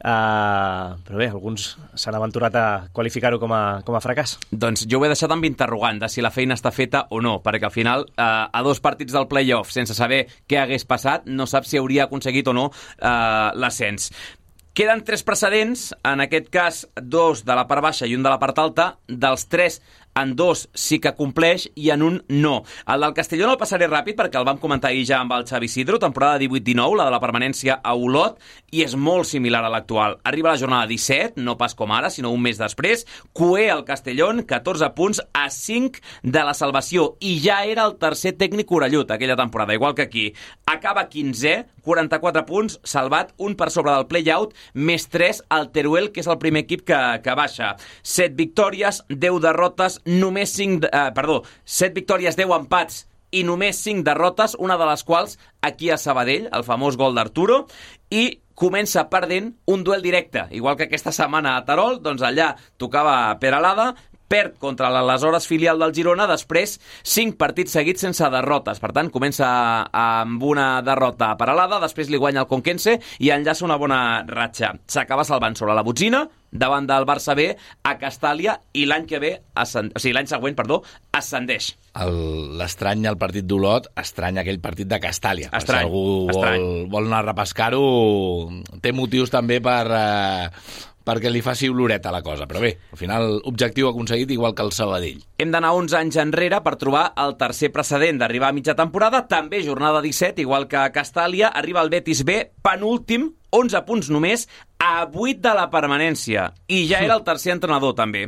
uh, però bé, alguns s'han aventurat a qualificar-ho com, a, com a fracàs. Doncs jo ho he deixat amb interrogant de si la feina està feta o no, perquè al final uh, a dos partits del play-off, sense saber què hagués passat, no sap si hauria aconseguit o no uh, l'ascens. Queden tres precedents, en aquest cas dos de la part baixa i un de la part alta. Dels tres, en dos sí que compleix i en un no. El del Castelló no el passaré ràpid perquè el vam comentar ahir ja amb el Xavi Sidro, temporada divuit dinou, la de la permanència a Olot, i és molt similar a l'actual. Arriba la jornada disset, no pas com ara, sinó un mes després. Cué el Castellón, catorze punts a cinc de la salvació, i ja era el tercer tècnic orellut aquella temporada, igual que aquí. Acaba quinzè, quaranta-quatre punts, salvat, un per sobre del play-out, més tres al Teruel, que és el primer equip que, que baixa. set victòries, deu derrotes, només cinc... Eh, perdó, set victòries, deu empats i només cinc derrotes, una de les quals aquí a Sabadell, el famós gol d'Arturo, i comença perdent un duel directe. Igual que aquesta setmana a Terol, doncs allà tocava Peralada, perd contra l'aleshores filial del Girona, després cinc partits seguits sense derrotes. Per tant, comença amb una derrota a Peralada, després li guanya el Conquense i enllaça una bona ratxa. S'acaba salvant sobre la botzina, davant del Barça B, a Castàlia, i l'any que ve, ascend... o sigui, l'any següent, perdó, ascendeix. L'estrany al partit d'Olot, estrany aquell partit de Castàlia. Estrany, si algú estrany. Vol, vol anar a repescar-ho, té motius també per... Eh... perquè li faci oloreta la cosa, però bé, al final objectiu aconseguit igual que el Sabadell. Hem d'anar onze anys enrere per trobar el tercer precedent d'arribar a mitja temporada, també jornada disset, igual que a Castàlia, arriba el Betis B, penúltim, onze punts només, a vuit de la permanència, i ja era el tercer entrenador també.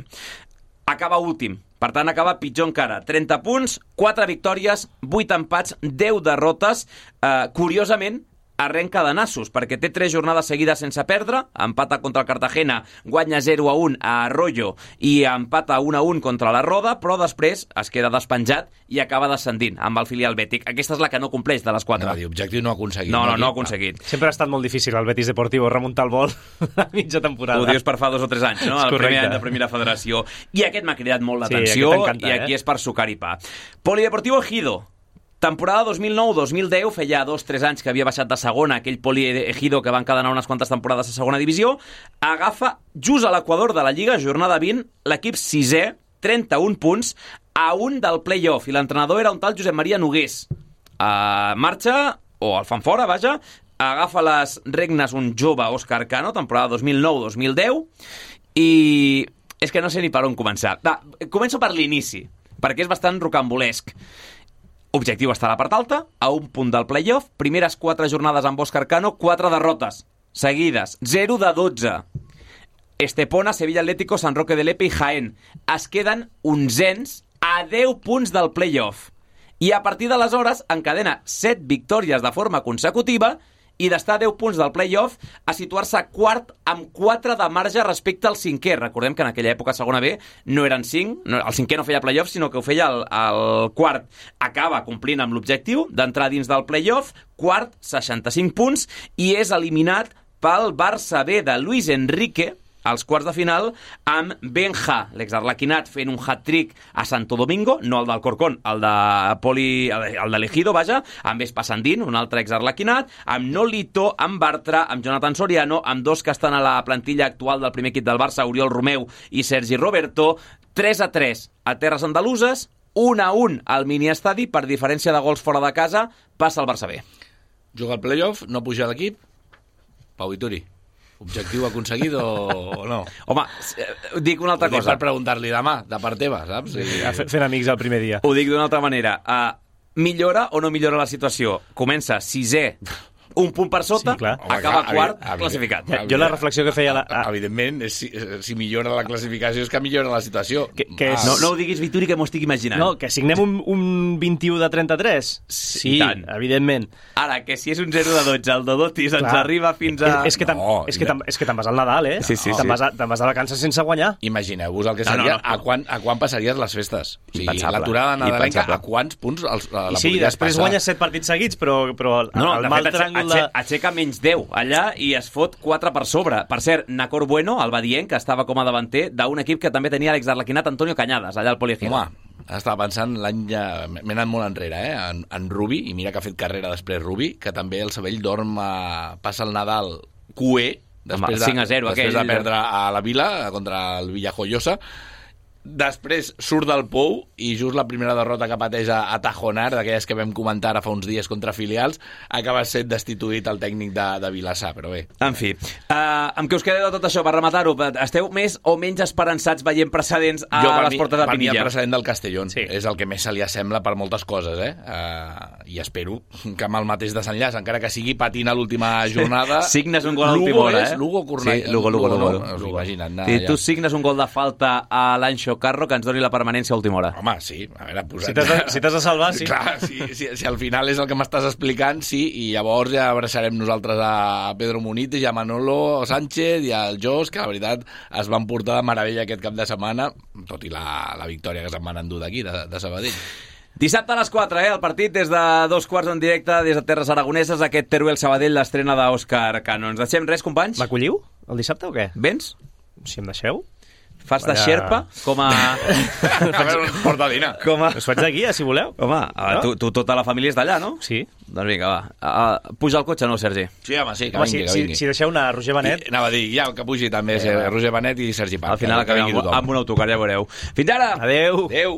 Acaba últim, per tant acaba pitjor encara, trenta punts, quatre victòries, vuit empats, deu derrotes, eh, curiosament, arrenca de nassos, perquè té tres jornades seguides sense perdre, empata contra el Cartagena, guanya zero a un a Arroyo i empata un a un contra la Roda, però després es queda despenjat i acaba descendint amb el filial bètic. Aquesta és la que no compleix de les quatre. No, objectiu no ha aconseguit. No, no, no ha aconseguit. Sempre ha estat molt difícil al Betis Deportivo remuntar el vol a mitja temporada. Ho dius per fa dos o tres anys, no? El primer any de primera federació. I aquest m'ha cridat molt l'atenció, sí, i aquí eh? és per sucar i pa. Polideportivo Ejido. Temporada dos mil nou dos mil deu, feia dos o tres anys que havia baixat de segona, aquell Poli Ejido que va encadenar unes quantes temporades a segona divisió, agafa just a l'equador de la Lliga, jornada vint, l'equip sisè, trenta-un punts, a un del play-off, i l'entrenador era un tal Josep Maria Nogués. Uh, marxa, o el fan fora, vaja, agafa les regnes un jove Óscar Cano, temporada dos mil nou dos mil deu, i és que no sé ni per on començar. Va, començo per l'inici, perquè és bastant rocambolesc. Objectiu està a la part alta, a un punt del play-off, primeres quatre jornades amb Óscar Cano, quatre derrotes seguides, zero de dotze. Estepona, Sevilla Atlético, San Roque de Lepe i Jaén. Es queden onzens a deu punts del play-off. I a partir d'aleshores encadena set victòries de forma consecutiva i d'estar a deu punts del play-off a situar-se quart amb quatre de marge respecte al cinquè. Recordem que en aquella època segona B no eren cinc, no, el cinquè no feia play-off, sinó que ho feia el, el quart. Acaba complint amb l'objectiu d'entrar dins del play-off, quart, seixanta-cinc punts, i és eliminat pel Barça B de Luis Enrique, als quarts de final, amb Benja, l'exarlequinat, fent un hat-trick a Santo Domingo, no el del Corcón, el de Poli, el de l'Ejido, vaja, amb Espasandín, un altre exarlequinat, amb Nolito, amb Bartra, amb Jonathan Soriano, amb dos que estan a la plantilla actual del primer equip del Barça, Oriol Romeu i Sergi Roberto, tres a tres a terres andaluses, un a un al miniestadi, per diferència de gols fora de casa, passa el Barça B. Juga al playoff, no puja l'equip, Pau Vituri. Objectiu aconseguit o, o no? Home, dic una altra cosa. Ho dic cosa. per preguntar-li demà, de part teva, saps? Sí, fent amics el primer dia. Ho dic d'una altra manera. Uh, millora o no millora la situació? Comença sisè, un punt per sota, sí, clar. acaba Home, quart, evident, classificat. Ja, jo la reflexió que feia... La... Evidentment, si, si millora la classificació és que millora la situació. Que, que és... no, no ho diguis, Vituri, que m'ho estic imaginant. No, que signem un, un vint-i-u de trenta-tres. Sí, tant. Evidentment. Ara, que si és un zero de dotze, el de Dotis ens arriba fins a... És, és que te'n No, és que te'n- és que te'n vas al Nadal, eh? Sí, sí, Te'n sí. vas, a- te'n vas de vacances sense guanyar. Imagineu-vos el que No, no, seria, no. a, quan, a quan passaries les festes. O sigui, Impensable. l'aturada nadalenca, Impensable. a quants punts els, la, I la sí, podries després passar? guanyes set partits seguits, però, però el, No, el de mal fet, tràngol aixeca, de... aixeca menys deu allà i es fot quatre per sobre. Per cert, Nacor Bueno, el badient, que estava com a davanter d'un equip que també tenia l'exarlequinat Antonio Cañadas, allà al Poliegido. Home, estava pensant l'any ja... M'he anat molt enrere, eh? En, en Rubi, i mira que ha fet carrera després Rubi, que també el Sabell dorm a... passa el Nadal cué, després, Home, cinc a zero, de, després aquell... de perdre a la Vila contra el Villajoyosa. Després surt del Pou i just la primera derrota que pateix a, a Tajonar, d'aquelles que vam comentar ara fa uns dies contra filials, acaba sent destituït el tècnic de, de Vilassar, però bé. En fi, uh, amb què us quedeu de tot això, per rematar-ho? Esteu més o menys esperançats veient precedents a Jo, per les mi, portes de per mi el Pinilla? precedent del Castellón Sí. és el que més se li assembla per moltes coses, eh? Uh, I espero que amb el mateix desenllaç, encara que sigui patint a l'última jornada... Signes un gol a l'última hora, eh? és Lugo Cornellà. Sí, Lugo, Lugo, Lugo. No? Us Lugo. imagina't, anar Sí, allà. tu signes un gol de falta a l'Anxo Carro que ens doni la permanència a última hora. Home, sí, a veure, posat... Si t'has de, si t'has de salvar, sí. Clar, si, si, si al final és el que m'estàs explicant, sí, i llavors ja abraçarem nosaltres a Pedro Muniz i a Manolo Sánchez i al Jos, que la veritat es van portar de meravella aquest cap de setmana, tot i la, la victòria que se'n van endur d'aquí, de, de Sabadell. Dissabte a les quatre, eh? El partit des de dos quarts en directe des de Terres Aragoneses, aquest Teruel-Sabadell, l'estrena d'Òscar Cano. Ens deixem res, companys? M'acolliu el dissabte o què? Vens? Si em deixeu? Fas de Vaya. xerpa com a... A veure, porta dinar. com a... Us faig de guia, si voleu. Home, no? tu, tu tota la família és d'allà, no? Sí. Doncs vinga, va. Uh, puja al cotxe, no, Sergi? Sí, home, sí, que Home, vingui, si, que si, vingui. si deixeu anar Roger Benet... I, anava a dir, ja, que pugi també eh, Roger Benet i Sergi Paz. Al final que acabem vingui amb, tothom. amb un autocar, ja veureu. Fins ara! Adeu. Adéu.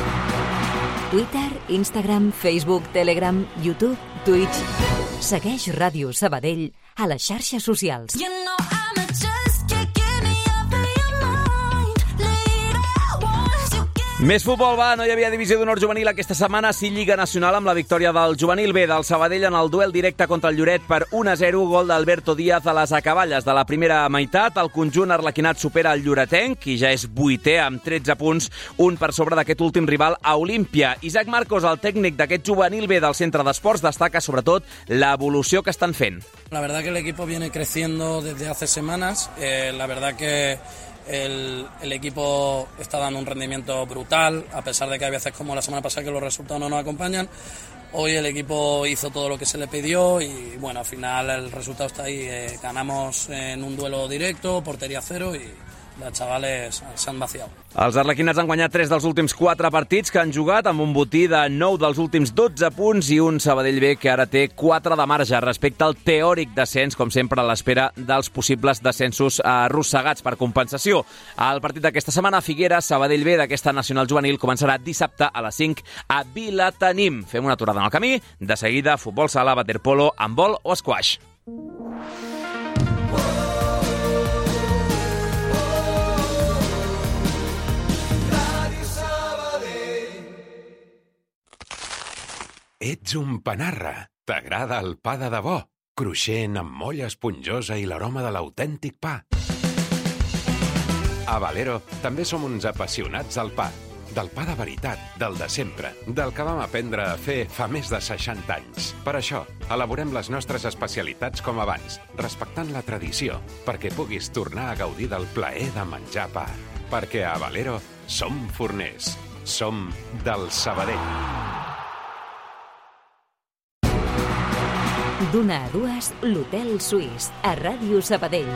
Twitter, Instagram, Facebook, Telegram, YouTube, Twitch. Segueix Ràdio Sabadell a les xarxes socials. You know I'm a just can't get me off of your mind. Later, once you get Més futbol, va, no hi havia divisió d'honor juvenil aquesta setmana, sí Lliga Nacional amb la victòria del juvenil B del Sabadell en el duel directe contra el Lloret per un a zero, gol d'Alberto Díaz a les acaballes de la primera meitat. El conjunt arlequinat supera el lloretenc, i ja és vuitè amb tretze punts, un per sobre d'aquest últim rival a Olímpia. Isaac Marcos, el tècnic d'aquest juvenil B del centre d'esports, destaca sobretot l'evolució que estan fent. La verdad que el equipo viene creciendo desde hace semanas. Eh, la verdad que el, el equipo está dando un rendimiento brutal, a pesar de que hay veces como la semana pasada que los resultados no nos acompañan. Hoy el equipo hizo todo lo que se le pidió y bueno, al final el resultado está ahí. Eh, ganamos en un duelo directo, portería cero, y los chavales se han vaciado. Els arlequinats han guanyat tres dels últims quatre partits que han jugat, amb un botí de nou dels últims dotze punts i un Sabadell B que ara té quatre de marge respecte al teòric descens, com sempre a l'espera dels possibles descensos arrossegats per compensació. El partit d'aquesta setmana, Figueres, Sabadell B d'aquesta nacional juvenil, començarà dissabte a les cinc a Vilatenim. Fem una aturada en el camí, de seguida futbol sala, waterpolo, handbol o squash. Ets un panarra. T'agrada el pa de debò, cruixent amb molla esponjosa i l'aroma de l'autèntic pa. A Valero també som uns apassionats del pa. Del pa de veritat, del de sempre, del que vam aprendre a fer fa més de seixanta anys. Per això, elaborem les nostres especialitats com abans, respectant la tradició, perquè puguis tornar a gaudir del plaer de menjar pa. Perquè a Valero som forners. Som del Sabadell. D'una a dues, l'Hotel Suís, a Ràdio Sabadell.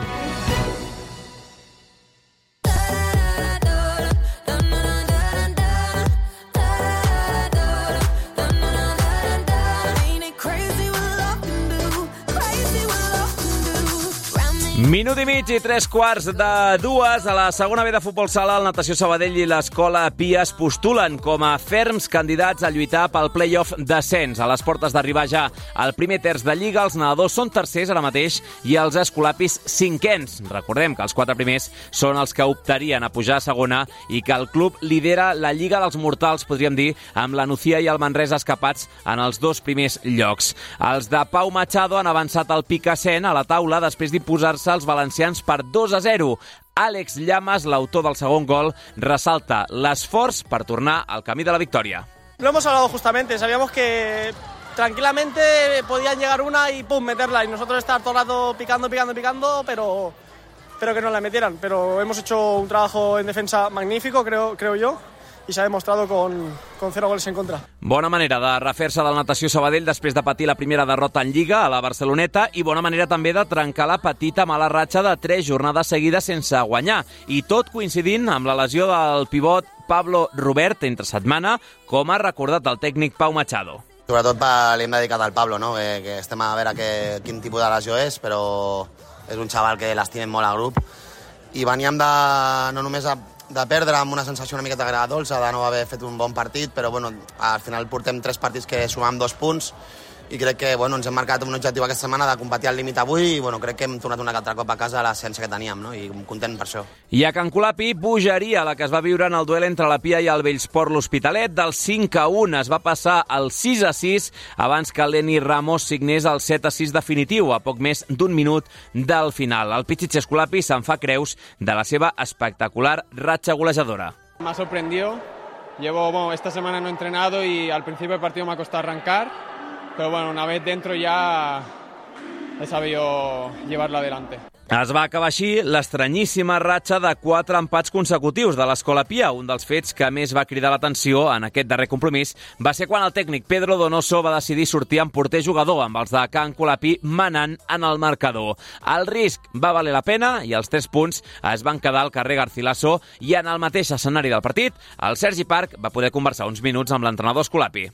Minut i mig i tres quarts de dues. A la segona B de Futbol Sala, el Natació Sabadell i l'Escola Pia es postulen com a ferms candidats a lluitar pel play-off d'ascens. A les portes d'arribar ja al primer terç de Lliga, els nedadors són tercers ara mateix i els escolapis cinquens. Recordem que els quatre primers són els que optarien a pujar a segona i que el club lidera la Lliga dels Mortals, podríem dir, amb la Nucía i el Manresa escapats en els dos primers llocs. Els de Pau Machado han avançat al Picassent a la taula després d'imposar-se els valencians per dos a zero. Àlex Llamas, l'autor del segon gol, ressalta l'esforç per tornar al camí de la victòria. Lo hemos hablado justamente, sabíamos que tranquilamente podían llegar una y pum, meterla, y nosotros estar todo el rato picando, picando, picando, pero, pero que no la metieran. Pero hemos hecho un trabajo en defensa magnífico, creo, creo yo, i s'ha demostrat con, con cero goles en contra. Bona manera de refer-se del Natació Sabadell després de patir la primera derrota en Lliga a la Barceloneta i bona manera també de trencar la petita mala ratxa de tres jornades seguides sense guanyar. I tot coincidint amb la lesió del pivot Pablo Robert entre setmana, com ha recordat el tècnic Pau Machado. Sobretot l'hem dedicat al Pablo, no? que, que estem a veure que, quin tipus de lesió és, però és un xaval que l'estimem molt al grup. I veníem de, no només a de perdre amb una sensació una miqueta agradolça de no haver fet un bon partit, però bueno, al final portem tres partits que sumam dos punts i crec que bueno, ens hem marcat un objectiu aquesta setmana de competir al límit avui i bueno, crec que hem tornat un altre cop a casa a l'essència que teníem, no? I content per això. I a Can Colapi, bogeria la que es va viure en el duel entre la Pia i el Bellsport l'Hospitalet. Del cinc a un es va passar al sis a sis abans que Lenny Ramos signés el set a sis definitiu, a poc més d'un minut del final. El Pichichi Escolapi se'n fa creus de la seva espectacular ratxa golejadora. Me ha sorprendido. Llevo, bueno, esta semana no he entrenado y al principio del partido me ha costado arrancar. Pero bueno, una vez dentro ya he sabido llevarlo adelante. Es va acabar així l'estranyíssima ratxa de quatre empats consecutius de l'Escola Pia. Un dels fets que més va cridar l'atenció en aquest darrer compromís va ser quan el tècnic Pedro Donoso va decidir sortir amb porter jugador, amb els de Can Colapi manant en el marcador. El risc va valer la pena i els tres punts es van quedar al carrer Garcilaso i en el mateix escenari del partit, el Sergi Parc va poder conversar uns minuts amb l'entrenador Escolapi.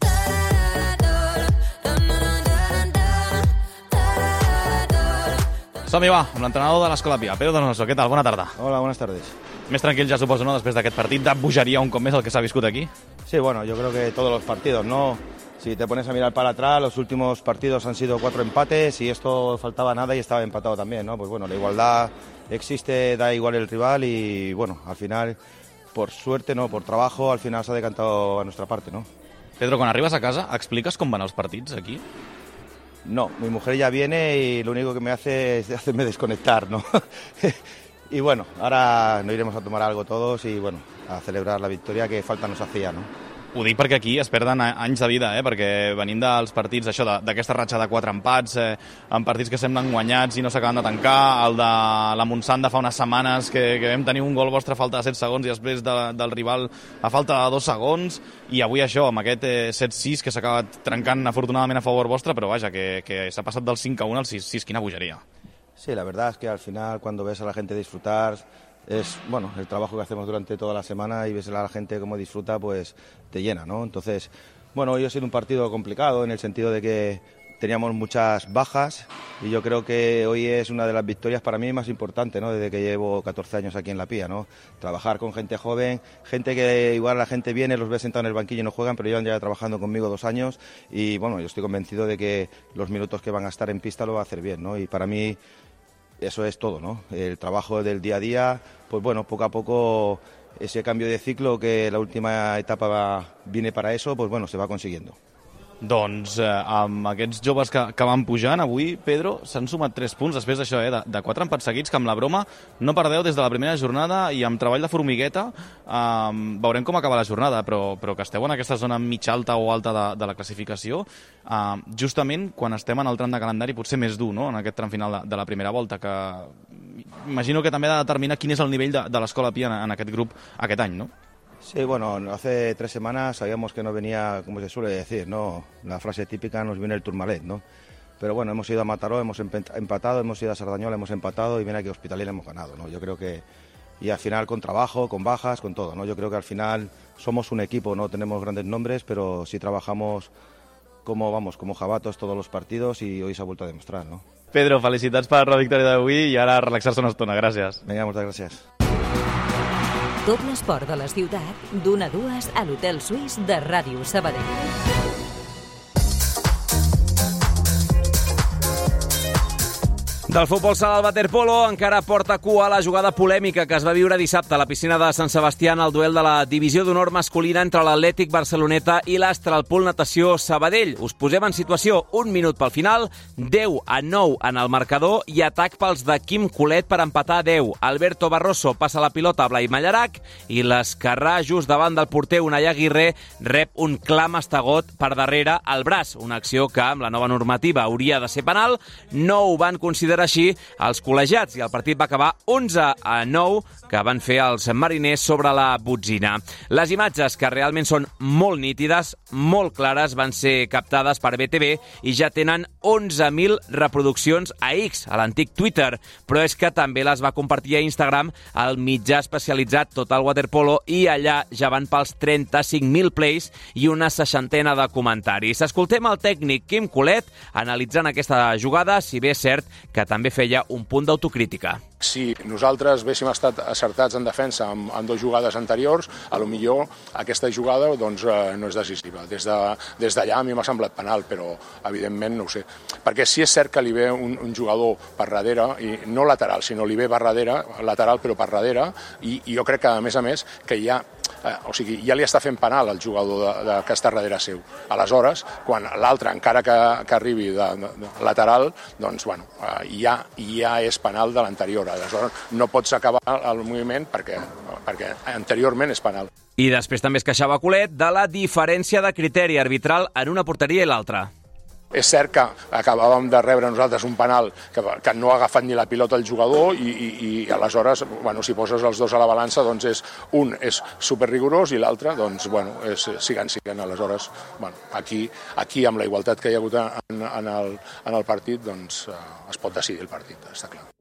Som-hi, va, amb l'entrenador de l'Escola Pia, Pedro Donoso. Què tal? Bona tarda. Hola, buenas tardes. Més tranquil, ja suposo, ¿no?, después de aquest partit de bogeria un cop més el que s'ha viscut aquí. Sí, bueno, yo creo que todos los partidos, ¿no? Si te pones a mirar para atrás, los últimos partidos han sido cuatro empates y esto faltaba nada y estaba empatado también, ¿no? Pues bueno, la igualdad existe, da igual el rival y bueno, al final, por suerte, no, por trabajo, al final se ha decantado a nuestra parte, ¿no? Pedro, quan arribes a casa, expliques com van els partits aquí? No, mi mujer ya viene y lo único que me hace es hacerme desconectar, ¿no? Y bueno, ahora nos iremos a tomar algo todos y bueno, a celebrar la victoria que falta nos hacía, ¿no? Ho dic perquè aquí es perden anys de vida, eh? Perquè venim dels partits això d'aquesta ratxa de quatre empats, eh, en partits que semblen guanyats i no s'acaben de tancar, el de la Montsant de fa unes setmanes que, que vam tenir un gol vostre a falta de set segons i després de, del rival a falta de dos segons, i avui això, amb aquest eh, set sis que s'ha acabat trencant afortunadament a favor vostre, però vaja, que, que s'ha passat del cinc a un al sis sis, quina bogeria. Sí, la verdad es que al final cuando ves a la gente disfrutar, es bueno el trabajo que hacemos durante toda la semana y ves a la gente cómo disfruta, pues te llena, ¿no? Entonces, bueno, hoy ha sido un partido complicado en el sentido de que teníamos muchas bajas y yo creo que hoy es una de las victorias para mí más importantes, ¿no? Desde que llevo catorce años aquí en la Pia, ¿no? Trabajar con gente joven, gente que igual la gente viene, los ve sentados en el banquillo y no juegan, pero llevan ya trabajando conmigo dos años y bueno, yo estoy convencido de que los minutos que van a estar en pista lo va a hacer bien, ¿no? Y para mí eso es todo, ¿no? El trabajo del día a día, pues bueno, poco a poco ese cambio de ciclo que la última etapa va, viene para eso, pues bueno, se va consiguiendo. Doncs eh, amb aquests joves que, que van pujant avui, Pedro, s'han sumat tres punts després d'això, eh, de, de quatre empats seguits, que amb la broma no perdeu des de la primera jornada i amb treball de formigueta eh, veurem com acaba la jornada, però, però que esteu en aquesta zona mitja alta o alta de, de la classificació, eh, justament quan estem en el tram de calendari potser més dur, no?, en aquest tram final de, de la primera volta, que imagino que també ha de determinar quin és el nivell de, de l'Escola Pia en, en aquest grup aquest any, no? Sí, bueno, hace tres semanas sabíamos que no venía, como se suele decir, ¿no? La frase típica, nos viene el Tourmalet, ¿no? pero bueno, hemos ido a Mataró, hemos empatado, hemos ido a Sardañola, hemos empatado y viene aquí a Hospitalet y hemos ganado, ¿no? Yo creo que, y al final con trabajo, con bajas, con todo, ¿no? Yo creo que al final somos un equipo, no tenemos grandes nombres, pero sí trabajamos como, vamos, como jabatos todos los partidos y hoy se ha vuelto a demostrar, ¿no? Pedro, felicitats per la victòria d'avui i ara relaxar-se una estona. Gràcies. Vinga, moltes gràcies. Tot l'esport de la ciutat, d'una a dues a l'Hotel Suís de Ràdio Sabadell. Del futbol sala al waterpolo encara porta cua la jugada polèmica que es va viure dissabte a la piscina de Sant Sebastià en el duel de la divisió d'honor masculina entre l'Atlètic Barceloneta i l'Astralpool Natació Sabadell. Us posem en situació, un minut pel final, deu a nou en el marcador i atac pels de Quim Colet per empatar a deu. Alberto Barroso passa la pilota a Blai Mallarac i l'esquerrà just davant del porter Unai Aguirre rep un clam estagot per darrere al braç, una acció que amb la nova normativa hauria de ser penal, no ho van considerar així els col·legiats i el partit va acabar onze a nou que van fer els mariners sobre la botzina. Les imatges, que realment són molt nítides, molt clares, van ser captades per B T V i ja tenen onze mil reproduccions a X, a l'antic Twitter, però és que també les va compartir a Instagram el mitjà especialitzat Total Waterpolo i allà ja van pels trenta-cinc mil plays i una seixantena de comentaris. Escoltem el tècnic Quim Colet analitzant aquesta jugada, si bé és cert que també feia un punt d'autocrítica. Si nosaltres haguéssim estat acertats en defensa amb, amb dues jugades anteriors, a lo millor aquesta jugada doncs, eh, no és decisiva. Des d'allà de, des a mi m'ha semblat penal, però evidentment no ho sé. Perquè sí és cert que li ve un, un jugador per darrere, i no lateral, sinó li ve per darrere, lateral però per darrere, i, i jo crec que a més a més que ja, eh, o sigui, ja li està fent penal al jugador de, de, que està darrere seu. Aleshores, quan l'altre, encara que, que arribi de, de, de lateral, doncs bueno, eh, ja, ja és penal de l'anterior. Aleshores, no pots acabar el moviment perquè, perquè anteriorment és penal. I després també es queixava Colet de la diferència de criteri arbitral en una porteria i l'altra. És cert que acabàvem de rebre nosaltres un penal que, que no ha agafat ni la pilota el jugador i, i, i aleshores, bueno, si poses els dos a la balança, doncs és, un és superrigorós i l'altre, doncs, bueno, és siguen, siguen. Aleshores, bueno, aquí, aquí amb la igualtat que hi ha hagut en, en, el, en el partit, doncs es pot decidir el partit, està clar.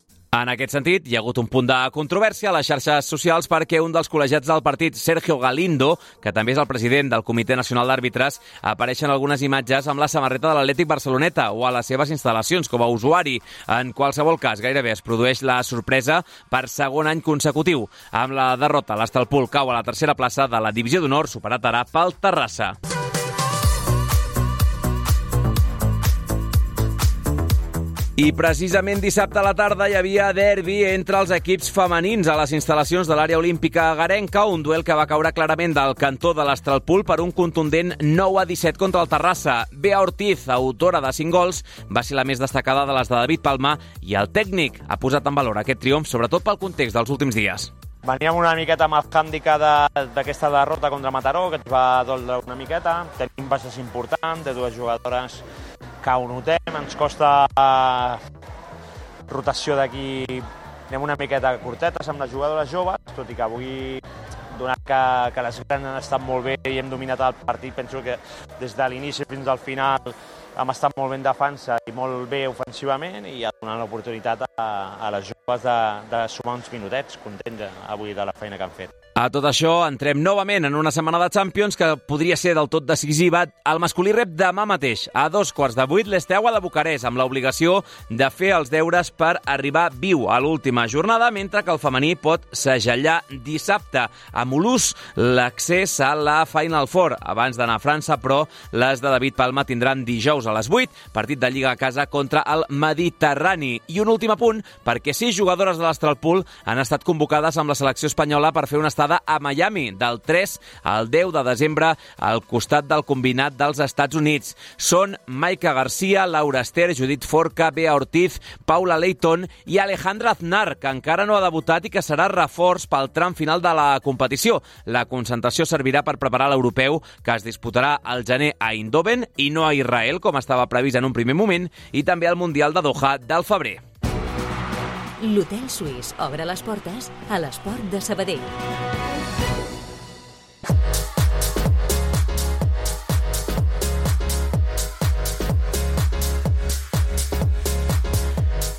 En aquest sentit, hi ha hagut un punt de controvèrsia a les xarxes socials perquè un dels col·legiats del partit, Sergio Galindo, que també és el president del Comitè Nacional d'Àrbitres, apareixen algunes imatges amb la samarreta de l'Atlètic Barceloneta o a les seves instal·lacions com a usuari. En qualsevol cas, gairebé es produeix la sorpresa per segon any consecutiu. Amb la derrota, l'Astralpool cau a la tercera plaça de la divisió d'honor, superat ara pel Terrassa. I precisament dissabte a la tarda hi havia derbi entre els equips femenins a les instal·lacions de l'àrea olímpica agarenca, un duel que va caure clarament del cantó de l'Astralpool per un contundent nou a disset contra el Terrassa. Bea Ortiz, autora de cinc gols, va ser la més destacada de les de David Palma i el tècnic ha posat en valor aquest triomf, sobretot pel context dels últims dies. Veníem una miqueta amb el hàndicap d'aquesta derrota contra Mataró, que ens va doldre una miqueta. Tenim baixes importants, de dues jugadores que ho notem, ens costa rotació d'aquí, anem una miqueta curtetes amb les jugadores joves, tot i que avui, donat que, que les grans han estat molt bé i hem dominat el partit, penso que des de l'inici fins al final hem estat molt bé en defensa i molt bé ofensivament i ha donat l'oportunitat a, a les joves de, de sumar uns minutets, contents avui de la feina que han fet. A tot això, entrem novament en una setmana de Champions que podria ser del tot decisiva. El masculí rep demà mateix, a dos quarts de vuit, l'Esteaua de Bucarest, amb l'obligació de fer els deures per arribar viu a l'última jornada, mentre que el femení pot segellar dissabte. A Mulhouse, l'accés a la Final Four, abans d'anar a França, però les de David Palma tindran dijous a les vuit, partit de Lliga a casa contra el Mediterrani. I un últim apunt, perquè sis jugadores de l'Astralpool han estat convocades amb la selecció espanyola per fer una estada a Miami, del tres al deu de desembre, al costat del combinat dels Estats Units. Són Maika Garcia, Laura Ester, Judit Forca, Bea Ortiz, Paula Leighton i Alejandra Aznar, que encara no ha debutat i que serà reforç pel tram final de la competició. La concentració servirà per preparar l'europeu, que es disputarà al gener a Eindhoven i no a Israel, com estava previst en un primer moment, i també al Mundial de Doha del febrer. L'Hotel Suís obre les portes a l'esport de Sabadell.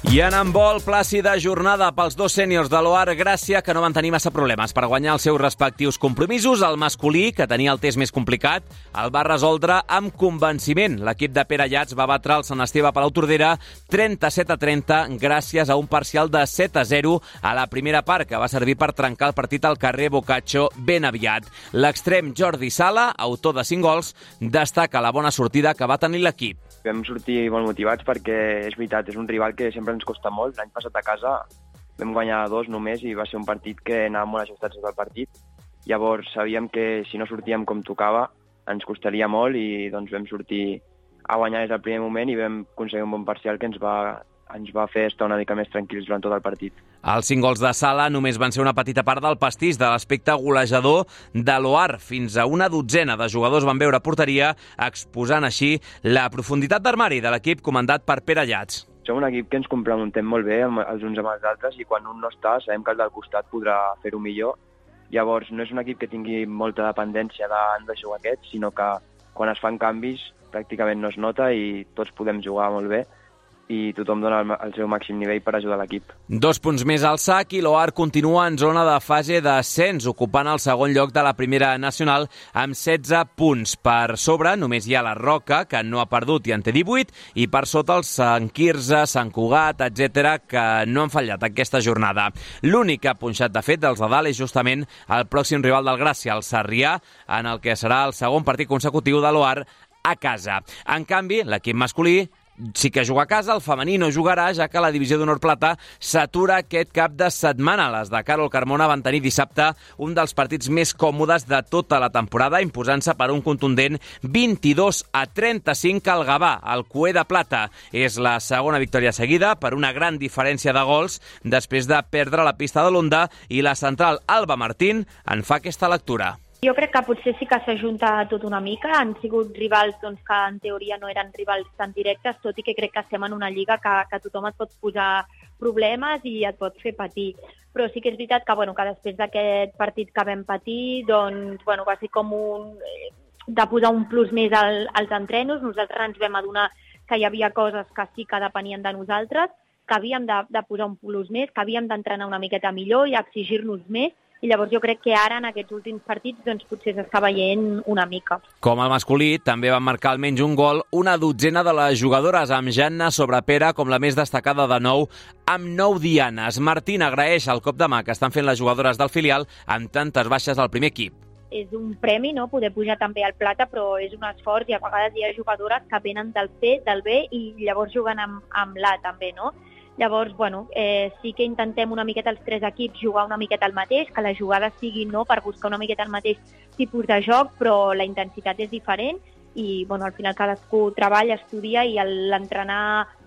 I en handbol, plàcida jornada pels dos sèniors de l'O A R Gràcia, que no van tenir massa problemes per guanyar els seus respectius compromisos. El masculí, que tenia el test més complicat, el va resoldre amb convenciment. L'equip de Pere Llats va batre el Sant Esteve Palautordera trenta-set a trenta gràcies a un parcial de set a zero a la primera part, que va servir per trencar el partit al carrer Boccaccio ben aviat. L'extrem Jordi Sala, autor de cinc gols, destaca la bona sortida que va tenir l'equip. Vam sortir molt motivats perquè, és veritat, és un rival que sempre ens costa molt. L'any passat a casa vam guanyar dos només i va ser un partit que anàvem molt ajustats del partit. Llavors sabíem que si no sortíem com tocava ens costaria molt i doncs vam sortir a guanyar des del primer moment i vam aconseguir un bon parcial que ens va, ens va fer estar una mica més tranquils durant tot el partit. Els cinc gols de Sala només van ser una petita part del pastís de l'aspecte golejador de l'O A R. Fins a una dotzena de jugadors van veure porteria, exposant així la profunditat d'armari de l'equip comandat per Pere Llats. Som un equip que ens complementem molt bé els uns amb els altres i quan un no està sabem que el del costat podrà fer-ho millor. Llavors no és un equip que tingui molta dependència d'han de jugar aquests, sinó que quan es fan canvis pràcticament no es nota i tots podem jugar molt bé i tothom dona el seu màxim nivell per ajudar l'equip. Dos punts més al sac i l'O A R continua en zona de fase d'ascens, ocupant el segon lloc de la primera nacional amb setze punts. Per sobre només hi ha la Roca, que no ha perdut i en té divuit, i per sota els Sant Quirze, Sant Cugat, etcètera, que no han fallat aquesta jornada. L'únic que ha punxat de fet dels de dalt és justament el pròxim rival del Gràcia, el Sarrià, en el que serà el segon partit consecutiu de l'O A R a casa. En canvi, l'equip masculí sí que juga a casa, el femení no jugarà, ja que la divisió d'honor plata s'atura aquest cap de setmana. Les de Carol Carmona van tenir dissabte un dels partits més còmodes de tota la temporada, imposant-se per un contundent vint-i-dos a trenta-cinc al Gavà, el cuer de plata. És la segona victòria seguida per una gran diferència de gols després de perdre la pista de l'Onda, i la central Alba Martín en fa aquesta lectura. Jo crec que potser sí que s'ajunta tot una mica. Han sigut rivals doncs, que en teoria no eren rivals tan directes, tot i que crec que estem en una lliga que, que tothom et pot posar problemes i et pot fer patir. Però sí que és veritat que, bueno, que després d'aquest partit que vam patir, doncs, bueno, va ser com un, de posar un plus més al, als entrenos. Nosaltres ens vam adonar que hi havia coses que sí que depenien de nosaltres, que havíem de, de posar un plus més, que havíem d'entrenar una miqueta millor i exigir-nos més. I llavors jo crec que ara, en aquests últims partits, doncs potser s'està veient una mica. Com el masculí, també van marcar almenys un gol una dotzena de les jugadores, amb Janna Sobrepera com la més destacada de nou, amb nou dianes. Martín agraeix el cop de mà que estan fent les jugadores del filial amb tantes baixes al primer equip. És un premi, no?, poder pujar també al plata, però és un esforç i a vegades hi ha jugadores que venen del C, del B i llavors juguen amb, amb l'A també, no? Llavors, bueno, eh, sí que intentem una miqueta els tres equips jugar una miqueta el mateix, que la jugada sigui no per buscar una miqueta el mateix tipus de joc, però la intensitat és diferent i, bueno, al final cadascú treballa, estudia i l'entrenar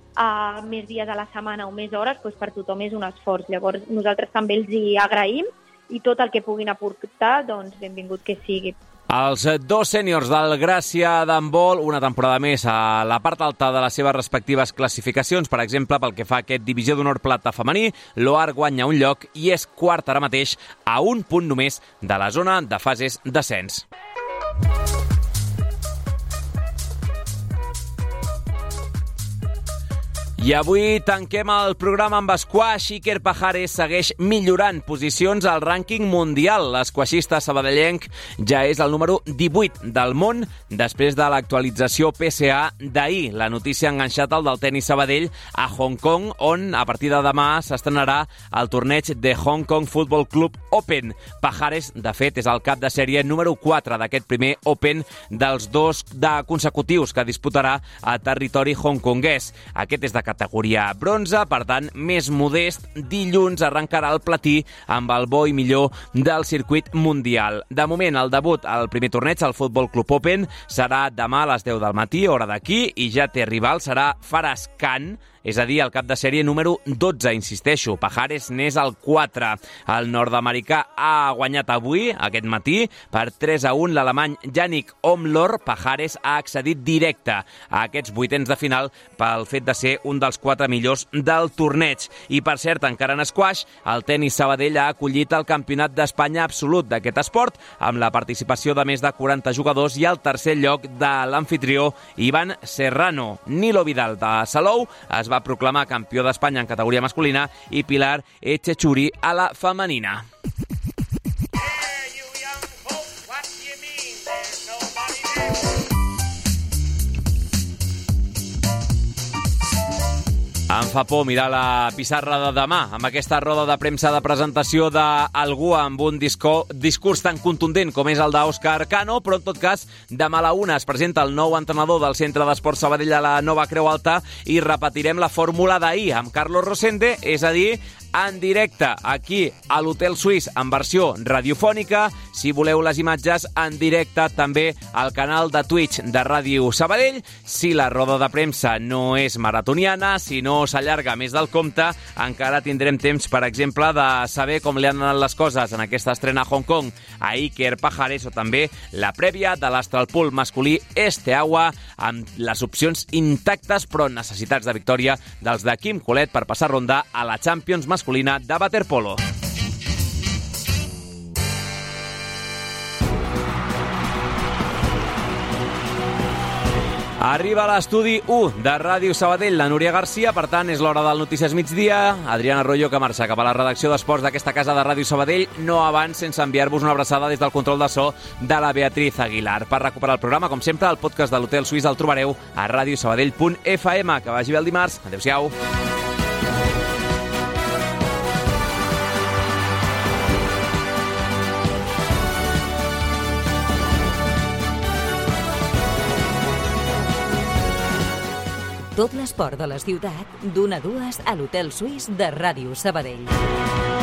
a més dies a la setmana o més hores, doncs per tothom és un esforç. Llavors, nosaltres també els hi agraïm i tot el que puguin aportar, doncs benvingut que sigui. Els dos sèniors del Gràcia d'handbol, una temporada més a la part alta de les seves respectives classificacions. Per exemple, pel que fa a aquest divisió d'honor plata femení, l'O A R guanya un lloc i és quart ara mateix a un punt només de la zona de fases d'ascens. I avui tanquem el programa amb esquaix. Iker Pajares segueix millorant posicions al rànquing mundial. L'esquaixista sabadellenc ja és el número divuit del món després de l'actualització P S A d'ahir. La notícia ha enganxat el del tenis Sabadell a Hong Kong, on a partir de demà s'estrenarà el torneig de Hong Kong Football Club Open. Pajares, de fet, és el cap de sèrie número quatre d'aquest primer Open dels dos de consecutius que disputarà a territori hongkonguès. Aquest és de categoria bronze, per tant, més modest. Dilluns arrencarà el platí amb el bo i millor del circuit mundial. De moment, el debut al primer torneig, al Futbol Club Open, serà demà a les deu del matí, hora d'aquí, i ja té rival, serà Faraz Khan, és a dir, el cap de sèrie número dotze, insisteixo. Pajares n'és el quatre. El nord-americà ha guanyat avui, aquest matí, per tres a un l'alemany Yannick Omlor. Pajares ha accedit directe a aquests vuitens de final pel fet de ser un dels quatre millors del torneig. I, per cert, encara en esquaix, el tenis Sabadell ha acollit el Campionat d'Espanya absolut d'aquest esport, amb la participació de més de quaranta jugadors i el tercer lloc de l'anfitrió Ivan Serrano. Nilo Vidal de Salou es va va proclamar campió d'Espanya en categoria masculina i Pilar Echechuri a la femenina. Em fa por mirar la pissarra de demà amb aquesta roda de premsa de presentació d'algú amb un disco, discurs tan contundent com és el d'Òscar Cano, però en tot cas demà a la una es presenta el nou entrenador del Centre d'Esports Sabadell a la Nova Creu Alta i repetirem la fórmula d'ahir amb Carlos Rosende, és a dir, en directe aquí a l'Hotel Suís en versió radiofònica. Si voleu les imatges en directe també al canal de Twitch de Ràdio Sabadell. Si la roda de premsa no és maratoniana, si no s'allarga més del compte, encara tindrem temps, per exemple, de saber com li han anat les coses en aquesta estrena a Hong Kong a Iker Pajares, o també la prèvia de l'Astralpool masculí Esteaua, amb les opcions intactes però necessitats de victòria dels de Quim Colet per passar ronda a la Champions masculina de waterpolo. Arriba a l'estudi u de Ràdio Sabadell la Núria Garcia, per tant és l'hora del Notícies Migdia. Adriana Arroyo, que marxa cap a la redacció d'esports d'aquesta casa de Ràdio Sabadell, no abans sense enviar-vos una abraçada des del control de so de la Beatriz Aguilar. Per recuperar el programa, com sempre, el podcast de l'Hotel Suís el trobareu a radiosabadell punt f m. Que vagi bé el dimarts. Adéu-siau. Tot l'esport de la ciutat, d'una a dues a l'Hotel Suís de Ràdio Sabadell.